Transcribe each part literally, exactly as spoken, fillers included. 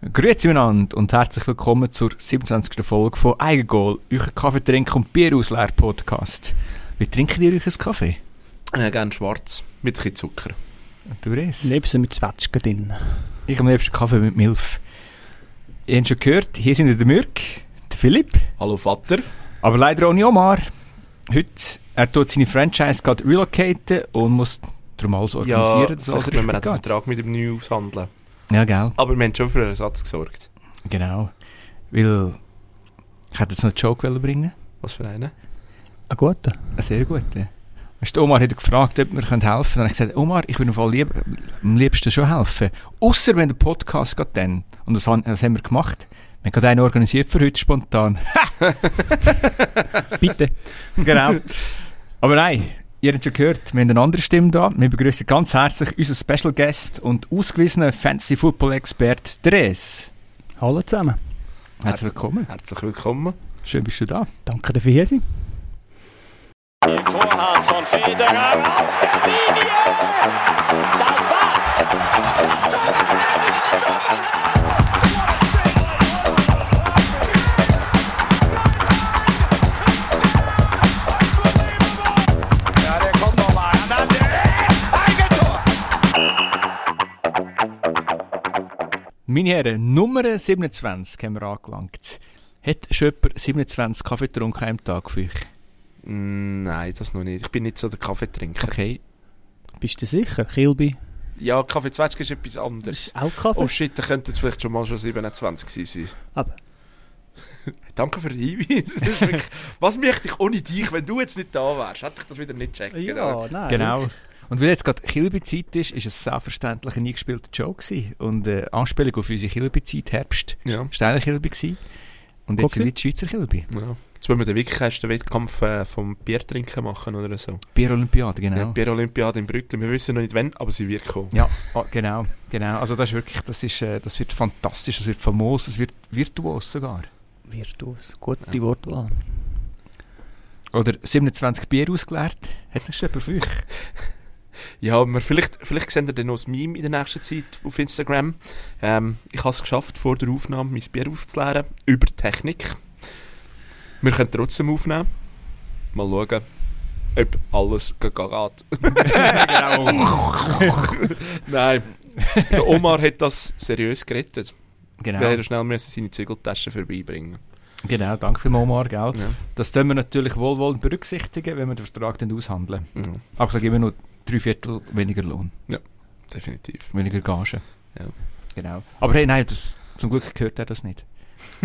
Grüezi miteinander und herzlich willkommen zur siebenundzwanzigsten Folge von Eigengoal, euer Kaffeetrink- und Bierausleer-Podcast. Wie trinkt ihr euch einen Kaffee? Äh, gerne schwarz, mit ein bisschen Zucker. Du Res? Liebsten mit Zwetschgen drin. Ich am liebsten Kaffee mit Milch. Ihr habt schon gehört, hier sind der Mürk, der Philipp. Hallo Vater. Aber leider ohne Omar. Heute, er tut seine Franchise gerade relocaten und muss darum alles organisieren, Ja, dass alles vielleicht müssen wir richtig einen geht. Vertrag mit ihm neu aushandeln. Ja, gell? Aber wir haben schon für einen Ersatz gesorgt. Genau. Weil, ich hätte jetzt noch einen Joke bringen. Was für einen? Ein guter. Ein sehr guter. Weißt du, Omar hat gefragt, ob wir helfen können. Dann habe ich gesagt, Omar, ich würde im Fall lieb, am liebsten schon helfen. Ausser wenn der Podcast geht dann. Und das, das haben wir gemacht. Wir haben gerade einen organisiert für heute spontan. Bitte. Genau. Aber nein, ihr habt schon gehört, wir haben eine andere Stimme da. Wir begrüßen ganz herzlich unseren Special Guest und ausgewiesenen Fantasy-Football-Expert Dres. Hallo zusammen. Herzlich willkommen. Herzlich willkommen. Schön bist du da. Danke dafür, hier sein. Vorhand von Federer auf der Linie. Das war's. Ja, der kommt noch mal. Und dann Eigentor. Meine Herren, Nummer siebenundzwanzig haben wir angelangt. Hat schon jemand siebenundzwanzig Kaffee getrunken am Tag für euch? Mm, nein, das noch nicht. Ich bin nicht so der Kaffeetrinker. Okay. Bist du sicher? Kilby? Ja, Kaffee-Zwetschge ist etwas anderes. Ist auch Kaffee? Oh shit, da könnte es vielleicht schon mal schon siebenundzwanzig sein. Aber Danke für den Hinweis. Das ist wirklich, was möchte ich ohne dich, wenn du jetzt nicht da wärst? Hätte ich das wieder nicht gecheckt. ja, nein. Genau. Und weil jetzt gerade Kilby-Zeit ist, ist es selbstverständlich ein eingespielter Joke gewesen. Und äh, Anspielung auf unsere Kilby-Zeit, Herbst, Ja. Steiner Kilby gewesen. Und jetzt Okay. sind wir die Schweizer Kilby. Ja. Jetzt wollen wir den wirklich ersten Wettkampf äh, vom Biertrinken machen oder so. Bier-Olympiade, genau. Ja, Bier-Olympiade in Brüggen. Wir wissen noch nicht wann, aber sie wird kommen. Ja, ah, genau, genau. Also das ist wirklich, das ist, äh, das wird fantastisch, das wird famos, das wird virtuos sogar. Virtuos. Gute Wortwahl. Oder siebenundzwanzig Bier ausgeleert. Hat das schon jemand für euch? Ja, aber vielleicht, vielleicht sehen wir dann noch ein Meme in der nächsten Zeit auf Instagram. Ähm, ich habe es geschafft, vor der Aufnahme mein Bier aufzuleeren. Über Technik. Wir können trotzdem aufnehmen. Mal schauen, ob alles geht. Genau. Nein, der Omar hat das seriös gerettet. Genau. Wir hätten schnell müssen seine Zügeltasche vorbeibringen. Genau, danke für Omar, gell? Ja. Das tun wir natürlich wohlwollend berücksichtigen, wenn wir den Vertrag dann aushandeln. Ja, Aber da geben wir noch drei Viertel weniger Lohn, definitiv. weniger Gage. Ja. Genau. Aber hey, nein, das, zum Glück gehört er das nicht.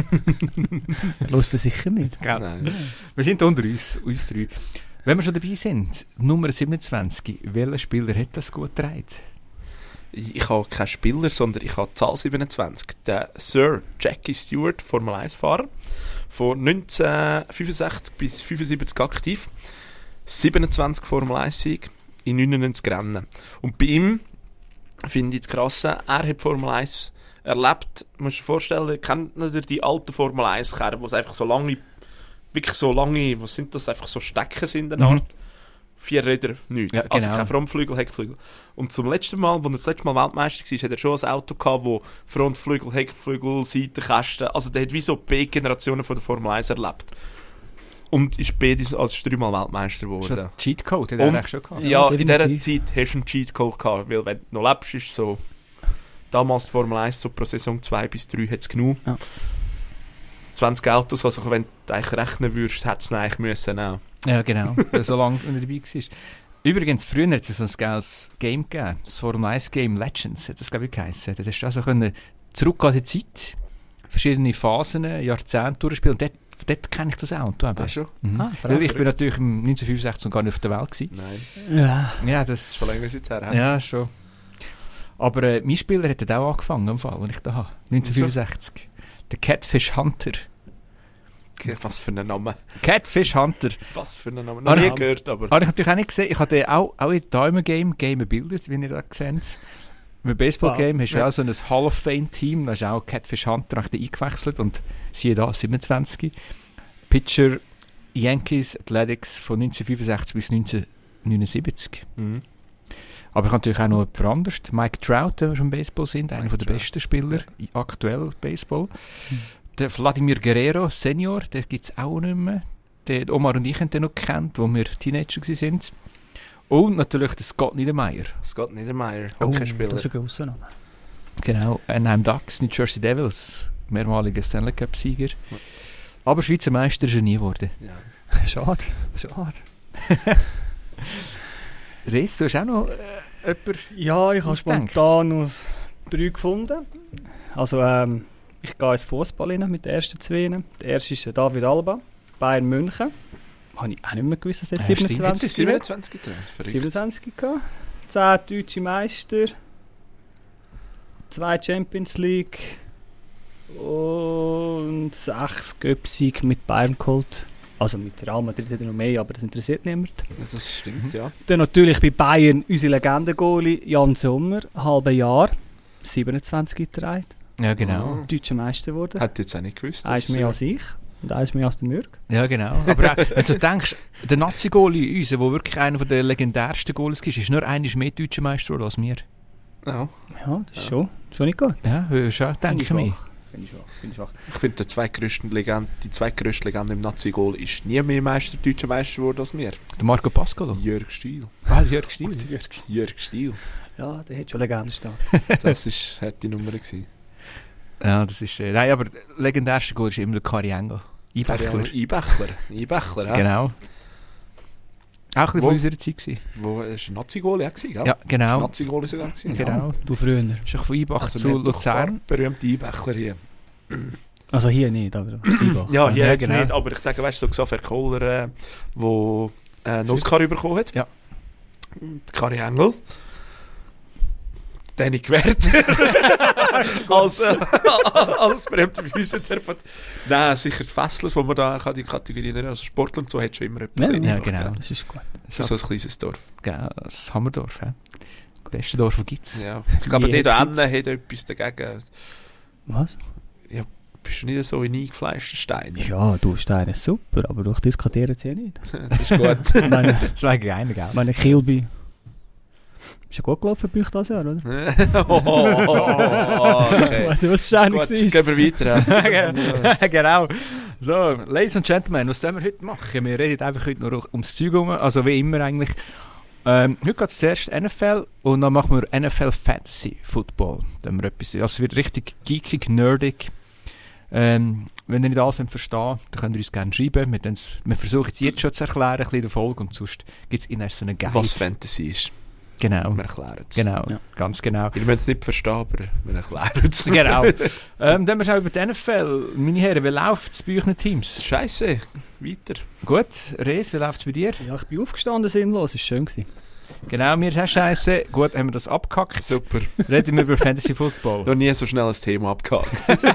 Hörst du sicher nicht? Gell? Nein. Wir sind unter uns, uns drei. Wenn wir schon dabei sind, Nummer siebenundzwanzig, welcher Spieler hat das gut getragen? Ich, ich habe keinen Spieler, sondern ich habe die Zahl siebenundzwanzig. Der Sir Jackie Stewart, Formel eins Fahrer, von neunzehnhundertfünfundsechzig bis fünfundsiebzig aktiv. siebenundzwanzig Formel eins Sieg in neunundneunzig Rennen. Und bei ihm finde ich das Krasse, er hat Formel eins erlebt. Du musst dir vorstellen, kennt ihr die alten Formel eins Kerren, wo es einfach so lange, wirklich so lange, was sind das, einfach so Stecken sind in der Mhm. Art. Vier Räder, nichts. Ja, Also genau. kein Frontflügel, Heckflügel. Und zum letzten Mal, als er das letzte Mal Weltmeister war, hat er schon ein Auto gehabt, wo Frontflügel, Heckflügel, Seitenkästen, also der hat wie so B-Generationen von der Formel eins erlebt. Und ist beide, also ist dreimal Weltmeister geworden. Schon Cheatcode, hat Und- er eigentlich schon gehabt. Ja, Ja, in dieser definitiv. Zeit hast du einen Cheatcode gehabt, weil wenn du noch lebst, ist so... Damals die Formel eins, so pro Saison zwei bis drei hat es genug. Ja. zwanzig Autos, also wenn du eigentlich rechnen würdest, hätte es eigentlich müssen auch. Ja, genau. So lange er dabei war. Übrigens, früher hat es so ein geiles Game gegeben. Das Formel eins Game Legends hat das, glaube ich, geheissen. Da hast du also können zurückgehen in die Zeit, verschiedene Phasen, Jahrzehnte durchspielen. Und dort, dort kenne ich das Auto. Weißt du? Mhm. Ah, Weil ich bin natürlich im neunzehnhundertfünfundsechzig noch gar nicht auf der Welt gewesen. Nein, Ja. Ja, das... schon länger ist her. Ja, schon. Aber äh, mein Spieler hat auch angefangen, im Fall, als ich da habe. neunzehnhundertfünfundsechzig. Der Catfish Hunter. Was für ein Name. Catfish Hunter. Was für ein Name. Ah, Noch nie ja. gehört, aber... Habe ich natürlich auch nicht gesehen. Ich habe den auch, auch in Diamond Game Game gebildet, wie ihr da seht. Im Baseball Game Wow. hast du auch so ein Hall of Fame Team. Da ist auch Catfish Hunter eingewechselt und siehe da, siebenundzwanzig. Pitcher Yankees Athletics von neunzehnhundertfünfundsechzig bis neunzehnhundertneunundsiebzig. Mhm. Aber ich habe natürlich auch noch jemand anderes. Mike Trout, wenn wir schon im Baseball sind, einer Mike der Trout. besten Spieler ja. aktuell Baseball. Hm. Der Vladimir Guerrero Senior, der gibt es auch nicht mehr. Der Omar und ich haben den noch gekannt, als wir Teenager waren. Und natürlich der Scott Niedermeyer. Scott Niedermeyer, Oh, Hockeyspieler. das ist ein Ausnahme. Genau, Anaheim Ducks, New Jersey Devils, mehrmaliger Stanley Cup-Sieger. Aber Schweizer Meister ist er nie geworden. Ja. Schade, schade. Reis, du hast auch noch äh, jemanden? Ja, ich habe ausgedacht? spontan noch drei gefunden. Also, ähm, ich gehe ins Fußball rein mit den ersten zwei. Der erste ist David Alba, Bayern München. Habe ich auch nicht mehr gewusst, dass der Ja, stimmt. siebenundzwanzig Jetzt ist siebenundzwanzig getragen. Verrückt. siebenundzwanzig gehabt. zehn deutsche Meister. zwei Champions League. Und sechs Göpsig mit Bayern geholt. Also mit Real Madrid hat er noch mehr, aber das interessiert niemand. Ja, das stimmt, ja. Dann natürlich bei Bayern unsere Legende-Goalie Jan Sommer, halbes Jahr, siebenundzwanzig getragen. Ja, genau. Oh. Deutscher Meister geworden. Hätte jetzt auch nicht gewusst. dass Eins es mehr so- als ich und eins mehr als der Mürk. Ja, genau. Aber auch, wenn du denkst, der Nazi-Goalie, unser, der wirklich einer der legendärsten Goalies ist, ist nur einer mehr deutscher Meister geworden als wir. Ja. Ja, das ist Ja. schon, schon nicht gut. Ja, schon, denke ich mir. Finde ich schwach. Finde ich schwach. Ich finde, der zweitgrößte Legende, die zweitgrößte Legende im Nazi-Goal ist nie mehr Meister, deutscher Meister geworden als wir. Der Marco Pascolo. Jörg Stiel. Ah, Jörg Stiel. Jörg Stiel. Ja, der hat schon Legende stehen. Das ist, hat die Nummer gewesen. Ja, das ist... Äh, nein, aber der legendärste Goal ist immer der Kari Engel. Einbächler. Einbächler. Einbächler, ja. Genau. Auch ein bisschen Wo- von unserer Zeit gewesen. Wo, das war ein Nazi-Goal, ja, gewesen, gell? Ja, Das genau. war ein Nazi-Goal sogar gewesen. Genau. Du früher. Ist auch von Eibach Also zu wir haben doch ein paar Luzern. berühmte Einbächler hier. Also hier nicht, aber Stibach. Ja, hier Ja, jetzt genau. nicht, aber ich sage, weißt du, so Xaver Kohler, äh, wo äh, einen Oscar bekommen hat. Ja. Und Kari Engel. Danny Werther. als, äh, als berühmter Physiotherapeut. Nein, sicher das Fessler, wo man da kann die Kategorie nennen. Also Sportler und so hat schon immer etwas Ja, drin ja, gebracht, genau. gell? Das ist gut. Das ist so ein kleines Dorf. Genau, das Hammerdorf. Ja. Das beste Dorf, das gibt es. Ja. Ich glaube, Wie dort jetzt hinten hat etwas dagegen. Was? Bist du nicht so ein eingefleischter Stein? Ja, du Steine ist super, aber durch diskutieren sie ja nicht. Das ist gut. Ich meine, Zwei gegen einen, gell? ich meine Kilby. Ist ja gut gelaufen bei euch dieses Jahr, oder? oh, okay. Weißt du, was Stein Gut, war? gehen wir weiter. Genau. So, Ladies and Gentlemen, was sollen wir heute machen? Wir reden einfach heute nur ums Zeug herum, also wie immer eigentlich. Ähm, heute geht es zuerst N F L und dann machen wir N F L Fantasy Football. Dann haben wir etwas, also es wird richtig geekig, nerdig. Ähm, wenn ihr nicht alles versteht, dann könnt ihr uns gerne schreiben. Wir, wir versuchen es jetzt schon zu erklären, ein bisschen in der Folge, und sonst gibt es in so einen Guide. Was Fantasy ist. Genau. Wir erklären es. Genau, Ja. ganz genau. Ihr müsst es nicht verstehen, aber wir erklären es. Genau. ähm, dann haben wir schon über die N F L. Meine Herren, wie läuft es bei euren Teams? Scheiße, weiter. Gut, Rees, wie läuft es bei dir? Ja, ich bin aufgestanden sinnlos, es war schön gewesen. Genau, mir ist auch scheiße. Gut, haben wir das abgehackt. Super. Reden wir über Fantasy Football. Noch nie so schnell ein Thema abgehakt.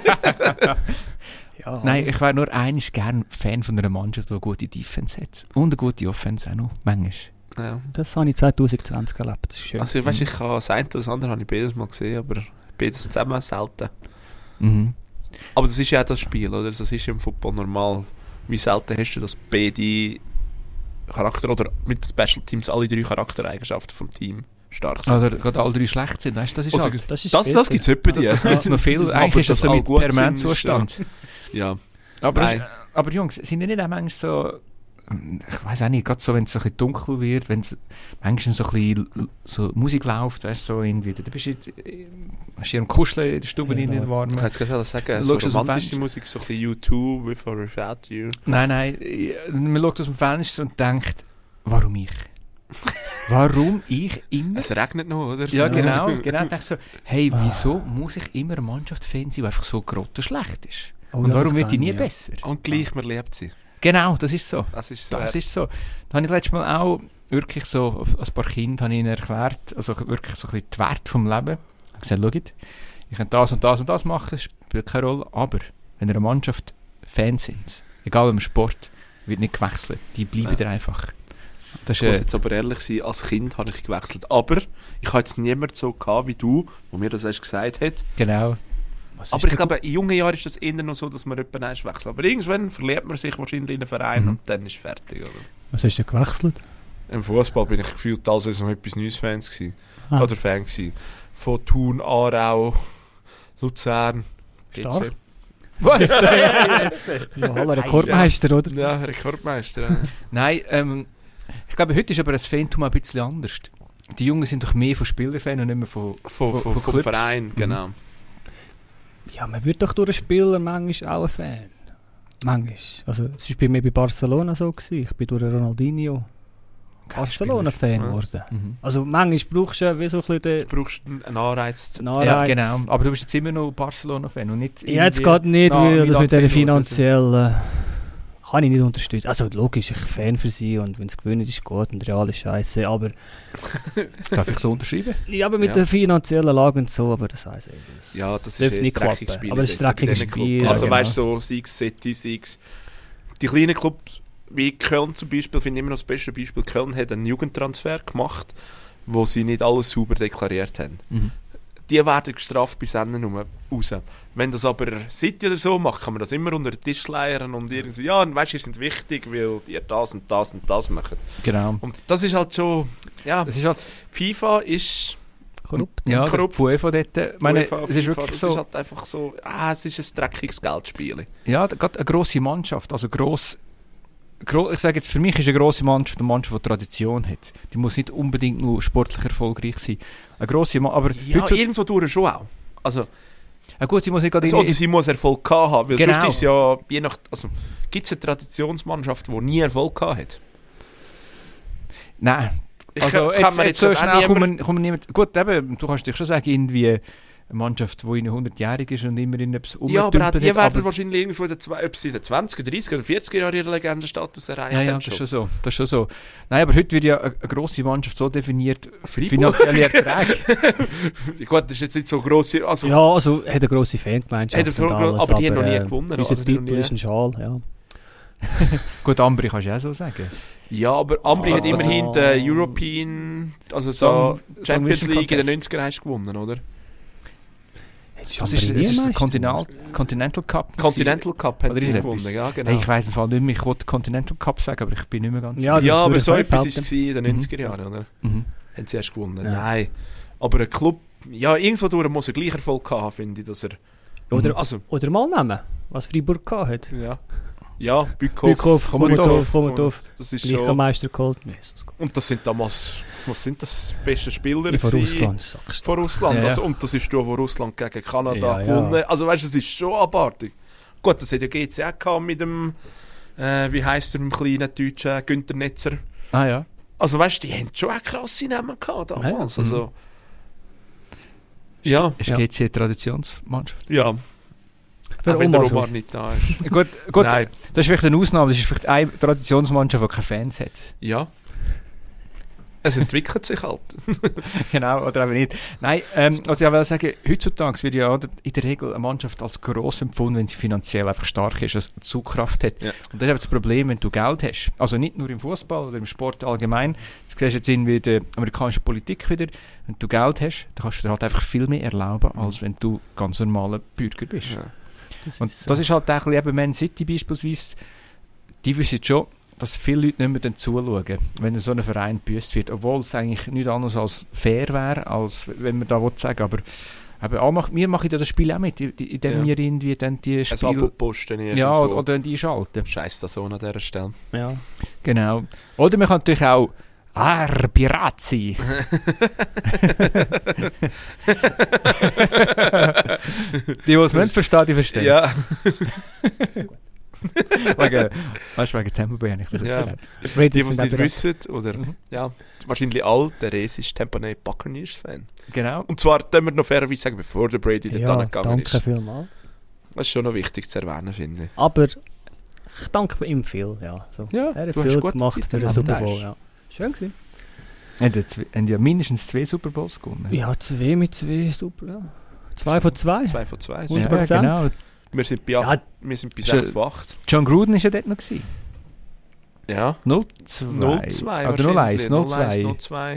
Ja, Nein, ich wäre nur eigentlich gern Fan von einer Mannschaft, die eine gute Defense hat. Und eine gute Offense auch noch, manchmal. Ja. das habe ich zwanzig zwanzig erlebt, das ist schön. Also, weißt, ich habe das eine oder das andere habe ich beides mal gesehen, aber beides zusammen selten. Mhm. Aber das ist ja auch das Spiel, oder? Das ist im Football normal. Wie selten hast du, dass beide Charakter oder mit den Special Teams alle drei Charaktereigenschaften vom Team stark sind. Oder gerade alle drei schlecht sind, weißt du, das ist Oder- halt... das ist das das gibt es etwa die. Das gibt es noch viel. Aber Eigentlich ist das dass so alle mit gut Permanentzustand. Ja. Aber, Nein. es- aber Jungs, sind die nicht auch manchmal so... Ich weiß auch nicht, gerade so, wenn es so ein bisschen dunkel wird, wenn es manchmal so ein bisschen so Musik läuft, weißt du, so irgendwie, dann bist du in- hast du hier am Kuscheln in der Stube Ja. in den warmen. Ich kann jetzt gerade sagen, Dann so schaust du aus dem romantische Fenster. Musik, so ein bisschen U zwei, With or Without You. Nein, nein, ich- man schaut aus dem Fenster und denkt, warum ich? Warum ich immer? Es regnet noch, oder? Ja, genau, genau. Ich denke so, hey, wieso muss ich immer eine Mannschaft Fan sein, die einfach so grottenschlecht ist? Oh, Und ja, warum das wird die kann nie ich, ja. besser? Und gleich, man liebt sie. Genau, das ist so. Das ist so. Das ist so. Da habe ich letztes Mal auch wirklich so, als paar Kinder habe ich ihnen erklärt, also wirklich so ein bisschen die Werte vom Leben. Ich habe gesagt, schaut, ich kann das und das und das machen, das spielt keine Rolle, aber wenn ihr eine Mannschaft Fans sind, egal im Sport, wird nicht gewechselt. Die bleiben Ja. da einfach. Das Ich muss ist, äh, jetzt aber ehrlich sein, als Kind habe ich gewechselt. Aber ich habe jetzt niemand so gehabt wie du, wo mir das erst gesagt hat. genau. Was Aber ist ich denn- glaube, in jungen Jahren ist das eher noch so, dass man jemanden eins wechselt. Aber irgendwann verliert man sich wahrscheinlich in einen Verein Mhm. und dann ist fertig. Oder? Was hast du denn gewechselt? Im Fußball bin ich gefühlt als noch etwas Neues Fans gewesen. Ah. Oder Fan gewesen. Von Thun, Aarau, Luzern, G C. Stark. Was? Ja, hallo, Rekordmeister, oder? Ja, Rekordmeister. Ja. Nein, ähm, ich glaube, heute ist aber das Fantum ein bisschen anders. Die Jungen sind doch mehr von Spielerfan und nicht mehr von, Von, von, von, von vom Clubs. Verein, genau. Ja, man wird doch durch einen Spieler manchmal auch ein Fan. Manchmal. Also, es war bei mir bei Barcelona so gewesen. Ich bin durch Ronaldinho Barcelona-Fan Ja. geworden. Mhm. Also, manchmal brauchst du ja wie so ein bisschen den, Du brauchst einen Anreiz. den Ja, Anreiz. genau. Aber du bist jetzt immer noch Barcelona-Fan und nicht Ja, jetzt irgendwie geht nicht, nach weil also mit Milan-Fan dieser oder finanziellen kann ich nicht unterstützen. Also logisch, ich bin Fan für sie und wenn es gewinnt, ist gut und Real ist scheiße. Aber, so. Darf ich so unterschreiben? ja, aber mit Ja. der finanziellen Lage und so, aber das heisst, das Ja, das ist dürfte eh nicht ein klappen. dreckiges Spiel. Aber es ist ein dort bei dreckiges diesen Spiel. Clubs. Also ja, weißt du, so Six City, Six. Die kleinen Clubs wie Köln zum Beispiel, finde ich immer noch das beste Beispiel. Köln hat einen Jugendtransfer gemacht, wo sie nicht alles sauber deklariert haben. Mhm. Die werden gestraft bis Ende nur raus. Wenn das aber City oder so macht, kann man das immer unter den Tisch leiern und irgendwie, ja, weißt du, ihr seid wichtig, weil ihr das und das und das macht. Genau. Und das ist halt schon, ja, Das ist halt, FIFA ist, korrupt. ja, korrupt. der UEFA dort. Ich meine, UEFA, es ist FIFA, wirklich das so, ist halt einfach so, ah, es ist ein dreckiges Geldspiel. ja, gerade eine grosse Mannschaft, also gross, gro ich sage jetzt, für mich ist eine grosse Mannschaft eine Mannschaft, die Tradition hat. Die muss nicht unbedingt nur sportlich erfolgreich sein. Eine grosse Ma aber Ja, heute, irgendwo durch schon auch. Also, ja gut, sie muss nicht gerade also, in- oder sie muss Erfolg gehabt haben, weil Genau. sonst ist es ja, je nach, also, gibt es eine Traditionsmannschaft, die nie Erfolg gehabt hat? Nein. Ich, Also das jetzt, kann man jetzt so auch schnell niemand- kommen, kommen niemand... Gut, eben, du kannst dich schon sagen, irgendwie eine Mannschaft, die in hundertjährig ist und immer in etwas Ja, aber auch die umdümpelt, werden aber- wahrscheinlich irgendwo in den, zwei- ob sie in den zwanziger, dreißiger oder vierziger Jahren ihren Legendenstatus erreicht Ja, ja, haben. das ist schon so. Das ist schon so. Nein, aber heute wird ja eine, eine grosse Mannschaft so definiert, Freiburg. finanzielle Erträge. Gut, das ist jetzt nicht so gross. Also, Ja, also hat eine grosse Fangemeinschaft. Hat eine und gro- alles, aber die haben noch nie äh, gewonnen, Unser also die noch Titel nie- ist ein Schal, ja. Gut, Ambri kannst du auch so sagen. ja, aber Ambri Ah, hat immerhin den also- European, also so Song- Champions Song League in den Contest. neunziger hast du gewonnen, oder? Das ist, es ist der Continental, Continental Cup. Continental Cup hat Oder die irgendetwas. gewonnen, ja, genau. Hey, ich weiss im Fall nicht mehr, ich wollte Continental Cup sagen, aber ich bin nicht mehr ganz Ja, ja, aber so für etwas war Zeitpausen. es in den Mhm. neunziger Jahren, oder? Mhm. Haben sie erst gewonnen? Ja. Nein. Aber ein Club, ja, irgendwo durch muss er gleich Erfolg haben, finde ich, dass er, Oder, also, oder mal nehmen, was Freiburg gehabt hat. ja. Ja, Bückhoff, Bückhoff, Kommentov, Kommentov. Das ist Gleich schon, Meister geholt. Jesus Gott. und das sind damals, was sind das, beste Spieler Wie von gewesen? Russland, sagst du. Von Russland, Ja, ja. also, und das ist du, wo Russland gegen Kanada Ja, ja. gewonnen. Also weißt du, das ist schon abartig. Gut, das hat ja G C auch gehabt mit dem, äh, wie heisst er, dem kleinen Deutschen, Günther Netzer. Ah ja. Also weißt du, die haben schon auch krasse Namen gehabt damals. Ja, ja. Also, ja, Ist Ja. G C Traditionsmannschaft? ja. Für Auch wenn der Omar Omar schon. nicht da ist. gut, gut Nein, das ist vielleicht eine Ausnahme, das ist vielleicht eine Traditionsmannschaft, die keine Fans hat. ja. Es entwickelt sich halt. Genau, oder eben nicht. Nein, ähm, also ich will sagen, heutzutage wird ja in der Regel eine Mannschaft als gross empfunden, wenn sie finanziell einfach stark ist, also Zugkraft hat. Ja. Und das ist eben das Problem, wenn du Geld hast. Also nicht nur im Fußball oder im Sport allgemein. Du siehst jetzt in der amerikanischen Politik wieder, wenn du Geld hast, dann kannst du dir halt einfach viel mehr erlauben, als wenn du ganz normaler Bürger bist. Ja. Und das ist halt auch ein bisschen eben Man City beispielsweise, die wissen schon, dass viele Leute nicht mehr dann zuschauen, wenn so ein Verein gebüßt wird, obwohl es eigentlich nichts anderes als fair wäre, als wenn man da will sagen, aber eben, auch mach, wir machen ja das Spiel auch mit, indem Ja. wir irgendwie dann die Ein Spiele Abo posten ja, irgendwo. oder, oder die schalten. Scheiß das so an dieser Stelle. Ja. Genau. Oder man kann natürlich auch Ah, Pirazzi. Die, die es nicht verstehen, die verstehen es. Ja. Wegen, weißt du, wegen Tampa Bay habe ich das jetzt Ja. gesagt. Die, Raiders die es sind nicht aber- wissen, oder Mhm. ja, wahrscheinlich all, der Res ist Tampa Bay Buccaneers-Fan. Genau. Und zwar, können wir noch fairerweise sagen, bevor der Brady dort Ja, angegangen danke ist. vielmals. Das ist schon noch wichtig zu erwähnen, finde ich. Aber ich danke ihm viel. Ja, so. Ja, er hat du hast viel gute gemacht Zeit für den gemacht. Super Bowl. Ja. Schön gewesen. Haben ja zwei- haben ja mindestens zwei Super Bowls gewonnen. Ja, zwei mit zwei Super. Ja. Zwei von zwei. Zwei von zwei. hundert Ja, Prozent. genau. Wir sind bei, Ja, acht, wir sind bei Schon- sechs von acht. John Gruden war ja dort noch. Gewesen. Ja. null zwei. null zwei Oder null eins. null zwei. null zwei.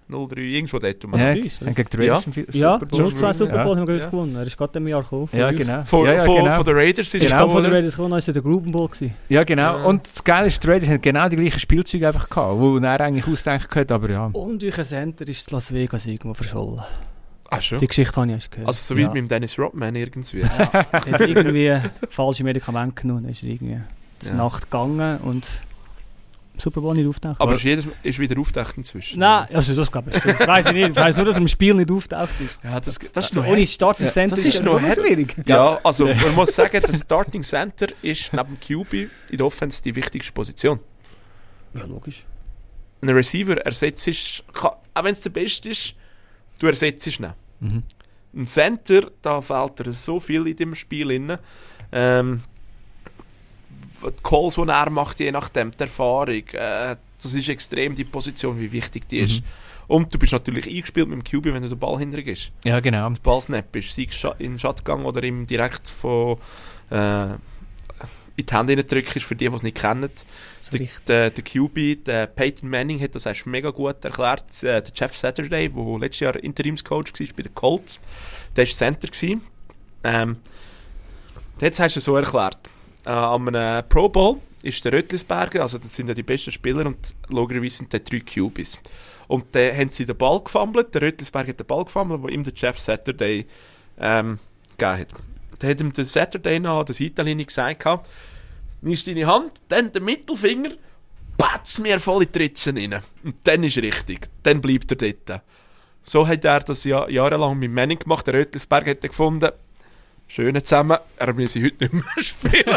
null drei, irgendwo dort. Um Ja, bei uns, oder? gegen die Ja. Raiders im Super Ja, Bowl. schon zwei Super Bowl haben wir Ja. ja. gewonnen. Er ist gerade im Jahr gekommen. Ja, genau. Von, ja, ja, von, genau. von den Raiders ist Genau, gekommen, von der oder? Raiders gekommen, ist der Gruben Bowl gewesen. Ja, genau. Ja. Und das Geile ist, die Raiders haben genau die gleichen Spielzeuge einfach gehabt, wo er eigentlich ausdenken könnte, aber ja. Und durch ein Center ist das Las Vegas irgendwo verschollen. Ah, schon? Die Geschichte habe ich erst gehört. Also so wie ja. mit dem Dennis Rodman irgendwie. Ja, er hat irgendwie falsche Medikamente genommen, dann ist er irgendwie zur Ja. Nacht gegangen und im Super Bowl nicht auftaucht. Aber ist, jedes, ist wieder auftaucht inzwischen. Nein, also das glaube ich nicht. Das weiss ich nicht. Ich weiss nur, dass er im Spiel nicht auftaucht ist. Ja, das, das ist Also noch ohne her- Starting Ja, Center das ist ja noch her- schwierig. Ja, also man muss sagen, das Starting Center ist neben dem Q B in der Offense die wichtigste Position. Ja, logisch. Ein Receiver ersetzt ist, kann, auch wenn es der Beste ist, du ersetzt ihn. Mhm. Ein Center, da fehlt dir so viel in dem Spiel drin. Ähm, die Calls, die er macht, je nachdem, die Erfahrung, äh, das ist extrem die Position, wie wichtig die ist. Mhm. Und du bist natürlich eingespielt mit dem Q B, wenn du den Ball hinterher gehst. Ja, genau. Der Ballsnap ist, sei es scha- in Shotgun oder im direkt von äh, in die Hände drückst, ist für die, die es nicht kennen. So Der, richtig. der, der Q B, der Peyton Manning, hat das erst mega gut erklärt. Äh, der Jeff Saturday, der letztes Jahr Interimscoach war bei den Colts, der war Center gewesen. Ähm, jetzt hast du es so erklärt. Äh, an einem Pro Bowl ist der Rötlisberger, also das sind ja die besten Spieler, und logischerweise sind da drei Q Bs. Und dann haben sie den Ball gefummelt, der Rötlisberger hat den Ball gefummelt, wo ihm der Jeff Saturday ähm, gegeben hat. Dann hat ihm der Saturday noch an der Seitenlinie gesagt, nimmst deine Hand, dann den Mittelfinger, patz mir voll in die Ritzen rein. Und dann ist richtig, dann bleibt er dort. So hat er das ja jahrelang mit Manning gemacht. Der Rötlisberg hat er gefunden, schön zusammen, er will sie heute nicht mehr spielen.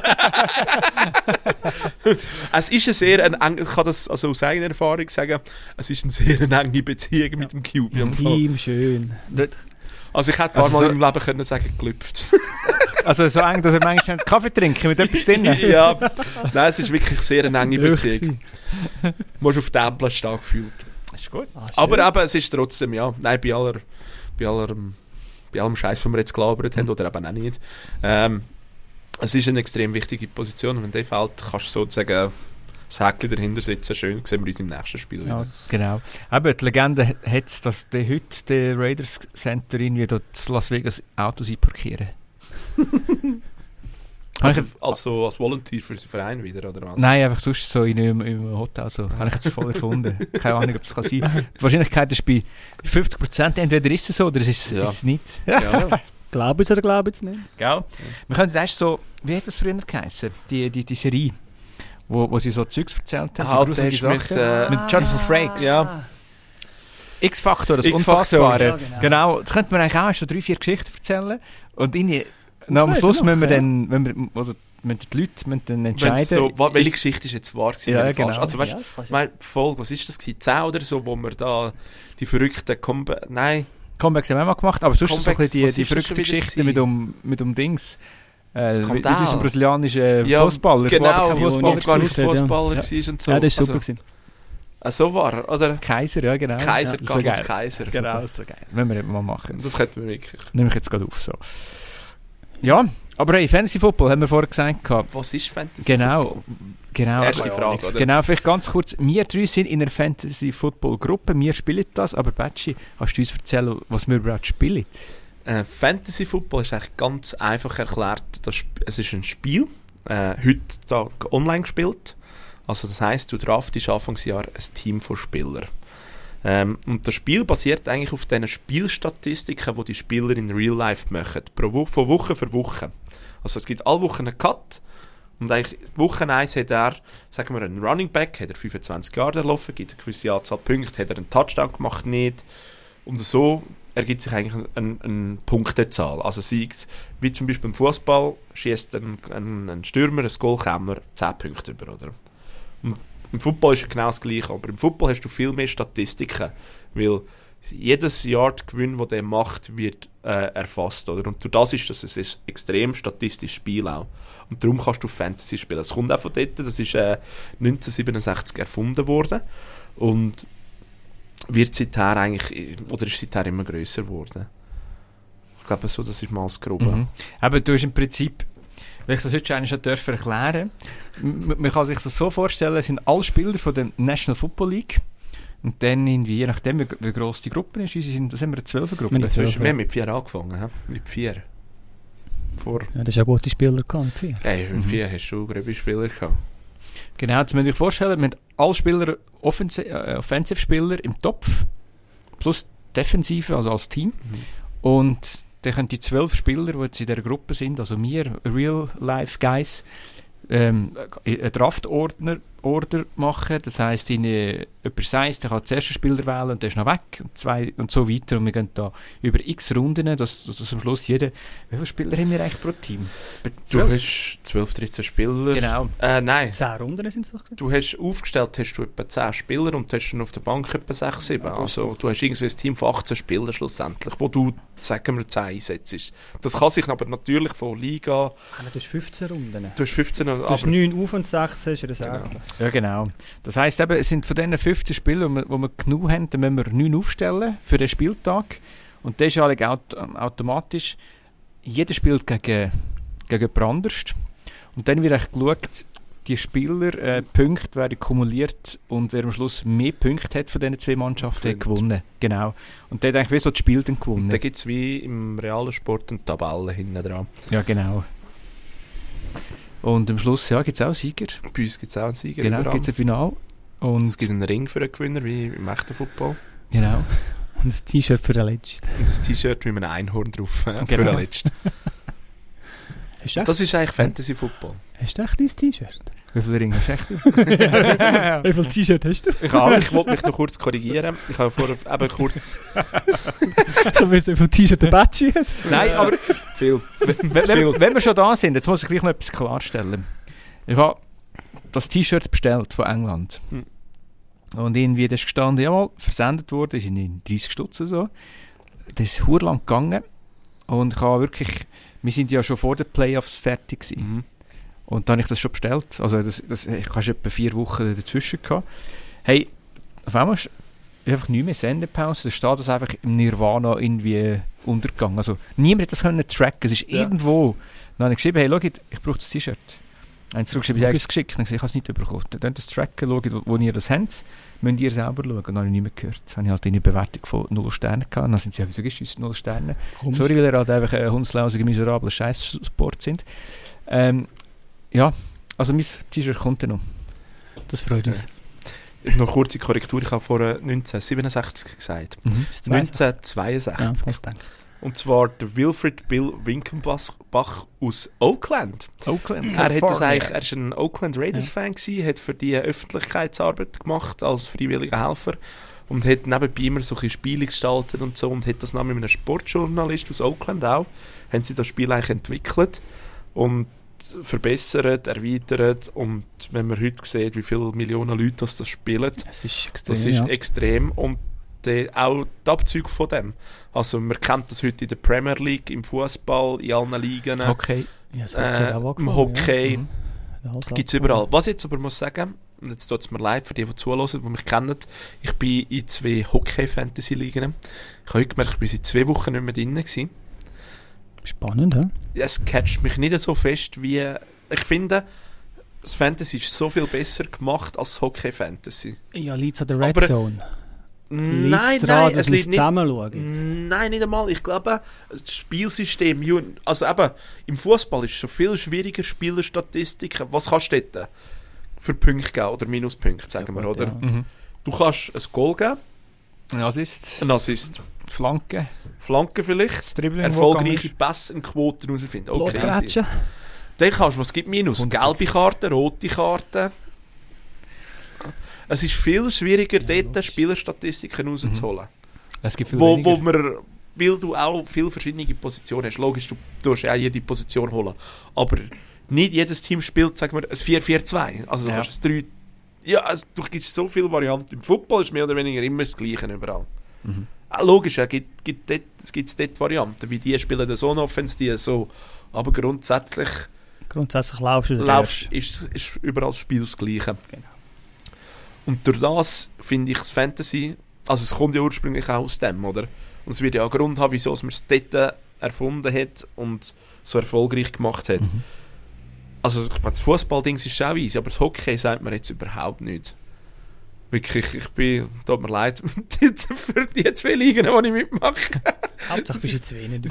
Es ist ein sehr, ein eng, ich kann das also aus eigener Erfahrung sagen, es ist eine sehr eine enge Beziehung mit dem Q B. am Fall. Team, schön. Also ich hätte ein paar Also Mal so- im Leben können sagen, gelüpft. Also so eng, dass er manchmal Kaffee trinken mit etwas drin. Ja, nein, es ist wirklich sehr eine enge Hoch Beziehung. Du musst auf dem Platz stark gefühlt. Ist gut. Ah, schön. Aber eben, es ist trotzdem, ja, nein, bei aller, bei aller, bei allem Scheiß, den wir jetzt gelabert haben, oder eben auch nicht, ähm, es ist eine extrem wichtige Position, und wenn der fällt, kannst du sozusagen das Häkchen dahinter setzen. Schön, sehen wir uns im nächsten Spiel Ja, wieder. das- Genau. Aber die Legende hat es, dass der heute der Raiders Center irgendwie dort in Las Vegas Autos einparkieren. Also, also als Volunteer für den Verein wieder, oder was? Nein, einfach sonst so in einem, in einem Hotel. So. Habe ich jetzt voll erfunden. Keine Ahnung, ob es kann sein kann. Die Wahrscheinlichkeit ist bei fünfzig Prozent. Entweder ist es so oder ist es Ja. ist es nicht. Ja. Glaube ich oder glaube ich nicht? Gell? Wir können erst so, wie hat das früher geheißen? Die, die, die Serie, wo, wo sie so Zeugs erzählt haben. Ah, so da gruselige hast du müssen, äh, Mit Jonathan Frakes. Ja. X-Factor, das X-Factor. Unfassbare. Ja, genau. Genau, das könnte man eigentlich auch schon drei, vier Geschichten erzählen. Und irgendwie, na, am weiss Schluss noch, müssen wir ja. dann, wenn wir, also, wenn die Leute müssen dann entscheiden. Wenn's so, wa- welche ist- Geschichte ist jetzt wahr gewesen? Ja, welche falsch? genau. Also weißt Ja, das kannst ich du- meine, die Folge, was ist das gewesen? zehn oder so, wo wir da die verrückten Comba... Nein, Comebacks haben wir auch mal gemacht, aber sonst so ein Comebacks, bisschen die, was die ist das verrückten schon wieder Geschichten mit um, mit um Dings. Äh, wie, wie Skandal. dieser brasilianische Ja, Fußballer, genau, der aber kein ja, Fußballer und gar nicht Ja. Fußballer Ja. war und so. Ja, das war super. Also, gewesen. äh, so war er, oder? Kaiser, ja genau. Kaiser, ja, so Carlos geil. Kaiser. Genau, so geil. Wenn wir mal machen. Das könnten wir wirklich. Nehme ich jetzt gerade auf. So. Ja, aber hey, Fantasy Football haben wir vorher gesagt. gehabt. Was ist Fantasy Genau, Football? genau. Erste aber- Frage, oder? Genau, vielleicht ganz kurz. Wir drei sind in einer Fantasy Football Gruppe. Wir spielen das, aber Batschi, kannst du uns erzählen, was wir überhaupt spielen? Äh, Fantasy Football ist eigentlich ganz einfach erklärt. Das, Sp- es ist ein Spiel, äh, heute online gespielt. Also das heisst, du draftest Anfangsjahr ein Team von Spielern. Ähm, und das Spiel basiert eigentlich auf den Spielstatistiken, die die Spieler in Real Life machen. Pro Woche, von Woche für Woche. Also es gibt alle Wochen einen Cut. Und eigentlich Woche eins hat er, sagen wir, einen Running Back, hat er fünfundzwanzig Jahre erlaufen, gibt eine gewisse Anzahl Punkte, hat er einen Touchdown gemacht, nicht. Und so ergibt sich eigentlich eine, eine Punktezahl. Also sei es, wie zum Beispiel im Fußball, schießt ein, ein, ein Stürmer, ein Goalkämmer zehn Punkte über, oder? Und im Football ist ja genau das Gleiche, aber im Football hast du viel mehr Statistiken, weil jedes Yard-Gewinn, das der macht, wird äh, erfasst, oder? Und durch das ist das ein extrem statistisches Spiel auch. Und darum kannst du Fantasy spielen. Das kommt auch von dort, das ist äh, neunzehnhundertsiebenundsechzig erfunden worden und wird seither eigentlich, oder ist seither immer grösser geworden. Ich glaube so, das ist mal das Grobe. Mhm. Aber du hast im Prinzip, wenn ich das heute schon einmal dürfen erklären, m- man kann sich das so vorstellen, es sind alle Spieler von der National Football League, Und dann irgendwie, je nachdem, wie, wie gross die Gruppe ist, unsere sind, das haben wir eine zwölfer Gruppe. Wir haben Wir zwölf. haben mit vier angefangen, he? Mit vier. Vor... Ja, das ist ja gute Spieler gehabt. Vier. Hey, mit Mhm. vier hast du grobe Spieler gehabt. Genau, jetzt müsst ihr euch vorstellen, wir haben alle Spieler, Offensi- äh, Offensive-Spieler im Topf, plus Defensive, also als Team. Mhm. Und dann können die zwölf Spieler, die jetzt in dieser Gruppe sind, also wir, Real-Life-Guys, ähm, einen Draft-Ordner Order machen. Das heisst, jemand sagt, der kann den ersten Spieler wählen und der ist noch weg und, zwei, und so weiter. Und wir gehen da über x Runden, dass, dass am Schluss jeder... Wie viele Spieler haben wir eigentlich pro Team? Du hast zwölf, dreizehn Spieler. Genau. Äh, nein. Zehn Runden sind es doch. Du hast aufgestellt, hast du etwa zehn Spieler und hast dann auf der Bank etwa sechs, sieben. Also du hast irgendwie ein Team von achtzehn Spielern schlussendlich, wo du, sagen wir, zehn einsetzt. Das kann sich aber natürlich von Liga... Ah, du hast fünfzehn Runden. Du hast fünfzehn... Du hast neun auf und sechs ist Reserve. Genau. Ja, genau. Das heisst eben, es sind von diesen fünfzehn Spielern, die wir, die wir genug haben, dann müssen wir neun aufstellen für den Spieltag. Und das ist ja aut- automatisch, jeder spielt gegen, gegen jemand anderes. Und dann wird echt geschaut, die Spieler, äh, Punkte werden kumuliert und wer am Schluss mehr Punkte hat von diesen zwei Mannschaften, hat Gewinnt. gewonnen. Genau. Und der hat eigentlich wie so das Spiel dann gewonnen. Da gibt es wie im realen Sport eine Tabelle hinten dran. Ja, genau. Und am Schluss ja, gibt es auch Sieger. Bei uns gibt es auch einen Sieger. Genau, überall. gibt es ein Finale. Und Es gibt einen Ring für den Gewinner, wie im echten Football. genau. Und ein T-Shirt für den Letzten. Und das T-Shirt mit einem Einhorn drauf. Äh, Für Genau. den Letzten. Hast du echt, Das ist eigentlich Fantasy-Football. hast du echt dein T-Shirt? Wie viele Ringe hast du echt? Wie viele T-Shirt hast du? Ich Aber ich wollte mich noch kurz korrigieren. Ich habe vorher eben kurz... Ich weiß nicht, wie viele T-Shirt der Batschi hat. Nein, aber Viel. wenn, wenn, wenn wir schon da sind, jetzt muss ich gleich noch etwas klarstellen. Ich habe das T-Shirt bestellt von England. Hm. Und irgendwie das ist gestanden, jawohl, versendet wurde, ist in dreißig Stutz so. Das ist verdammt lang gegangen. Und ich habe wirklich, wir sind ja schon vor den Playoffs fertig gewesen. Mhm. Und dann habe ich das schon bestellt. Also das, das, ich hatte etwa vier Wochen dazwischen gehabt. Hey, auf einmal ist einfach nicht mehr Sendepause. Da steht das einfach im Nirvana irgendwie untergegangen. Also niemand hat das können tracken. Es ist Ja. irgendwo. Dann habe ich geschrieben, hey, schau, ich brauche das T-Shirt. Dann habe ich zurückgeschrieben, ich habe es geschickt. Dann habe ich gesagt, ich habe es nicht bekommen. Dann könnt ihr das tracken, schaut, wo, wo ihr das habt. Müsst ihr selber schauen. Und dann habe ich nicht mehr gehört. Dann habe ich halt eine Bewertung von null Sterne gehabt. Und dann sind sie, ja, wieso gibst du uns null Sterne? Komisch. Sorry, weil ihr halt einfach ein hundslausiger, miserabler Scheiß-Sport sind. Ähm, ja, also mein T-Shirt kommt dann noch. Das freut uns. Noch eine kurze Korrektur. Ich habe vorher neunzehnhundertsiebenundsechzig gesagt. Mhm. Das zweite. neunzehnhundertzweiundsechzig. Ja, was denke Und zwar der Wilfred Bill Winkenbach aus Oakland. Oakland, Er, hat das eigentlich, er ist ein Oakland Raiders-Fan gewesen, hat für die Öffentlichkeitsarbeit gemacht als freiwilliger Helfer und hat nebenbei immer so ein bisschen Spiele gestaltet und so und hat das dann mit einem Sportjournalist aus Oakland auch, haben sie das Spiel eigentlich entwickelt und verbessert, erweitert und wenn man heute sieht, wie viele Millionen Leute das, das spielen, Es ist extrem. das ist ja. extrem und die, auch die Abzüge von dem. Also man kennt das heute in der Premier League, im Fußball, in allen Ligen, Okay. Ja, das Hockey hat äh, auch im angefangen, Hockey, Ja. Ja, alles gibt es angefangen. überall. Was ich jetzt aber muss sagen, und jetzt tut es mir leid für die, die zuhören, die mich kennen, ich bin in zwei Hockey-Fantasy-Ligen. Ich habe heute gemerkt, ich bin seit zwei Wochen nicht mehr drin gewesen. Spannend, hä? Es catcht mich nicht so fest wie... Ich finde, das Fantasy ist so viel besser gemacht als das Hockey-Fantasy. Ja, liegt es an der Red Aber- Zone. Nein, Liegt's nein, daran, dass es wir liegt nicht... zusammen schauen. Nein, nicht einmal. Ich glaube, das Spielsystem, ju- also eben, im Fußball ist es schon viel schwieriger, Spielerstatistiken. Was kannst du dort für Punkte geben oder Minuspunkte, sagen wir, gut, oder? ja. Mhm. Du kannst ein Goal geben, Ein Assist, ein Assist, Flanke, Flanken vielleicht, das Dribbling, erfolgreiche Pässe in Quoten herausfinden. Okay, easy. Blutgrätschen. Dann kannst du, was gibt Minus? hundert. Gelbe Karten, rote Karten. Es ist viel schwieriger, dort logisch. Spielerstatistiken rauszuholen. es gibt viel Wo, weniger. wo man, weil du auch viele verschiedene Positionen hast. Logisch, du musst ja auch jede Position holen. Aber nicht jedes Team spielt, sagen wir, ein vier vier zwei. Also du Ja. kannst ein drei... Ja, also, du gibst so viele Varianten. Im Football ist mehr oder weniger immer das Gleiche überall. Mhm. Ah, logisch, ja, gibt, gibt dort, es gibt dort Varianten, wie die spielen das so eine Offense, die so. Aber grundsätzlich Grundsätzlich laufst du laufst, ist, ist überall das Spiel das Gleiche. Genau. Und durch das finde ich das Fantasy, also es kommt ja ursprünglich auch aus dem, oder? Und es wird ja auch einen Grund haben, wieso man es dort erfunden hat und so erfolgreich gemacht hat. Mhm. Also das Fußballding ist auch easy, aber das Hockey sagt man jetzt überhaupt nicht. Wirklich, ich bin, tut mir leid, für die zwei Ligen, die ich mitmache. Hauptsache bist du jetzt wenig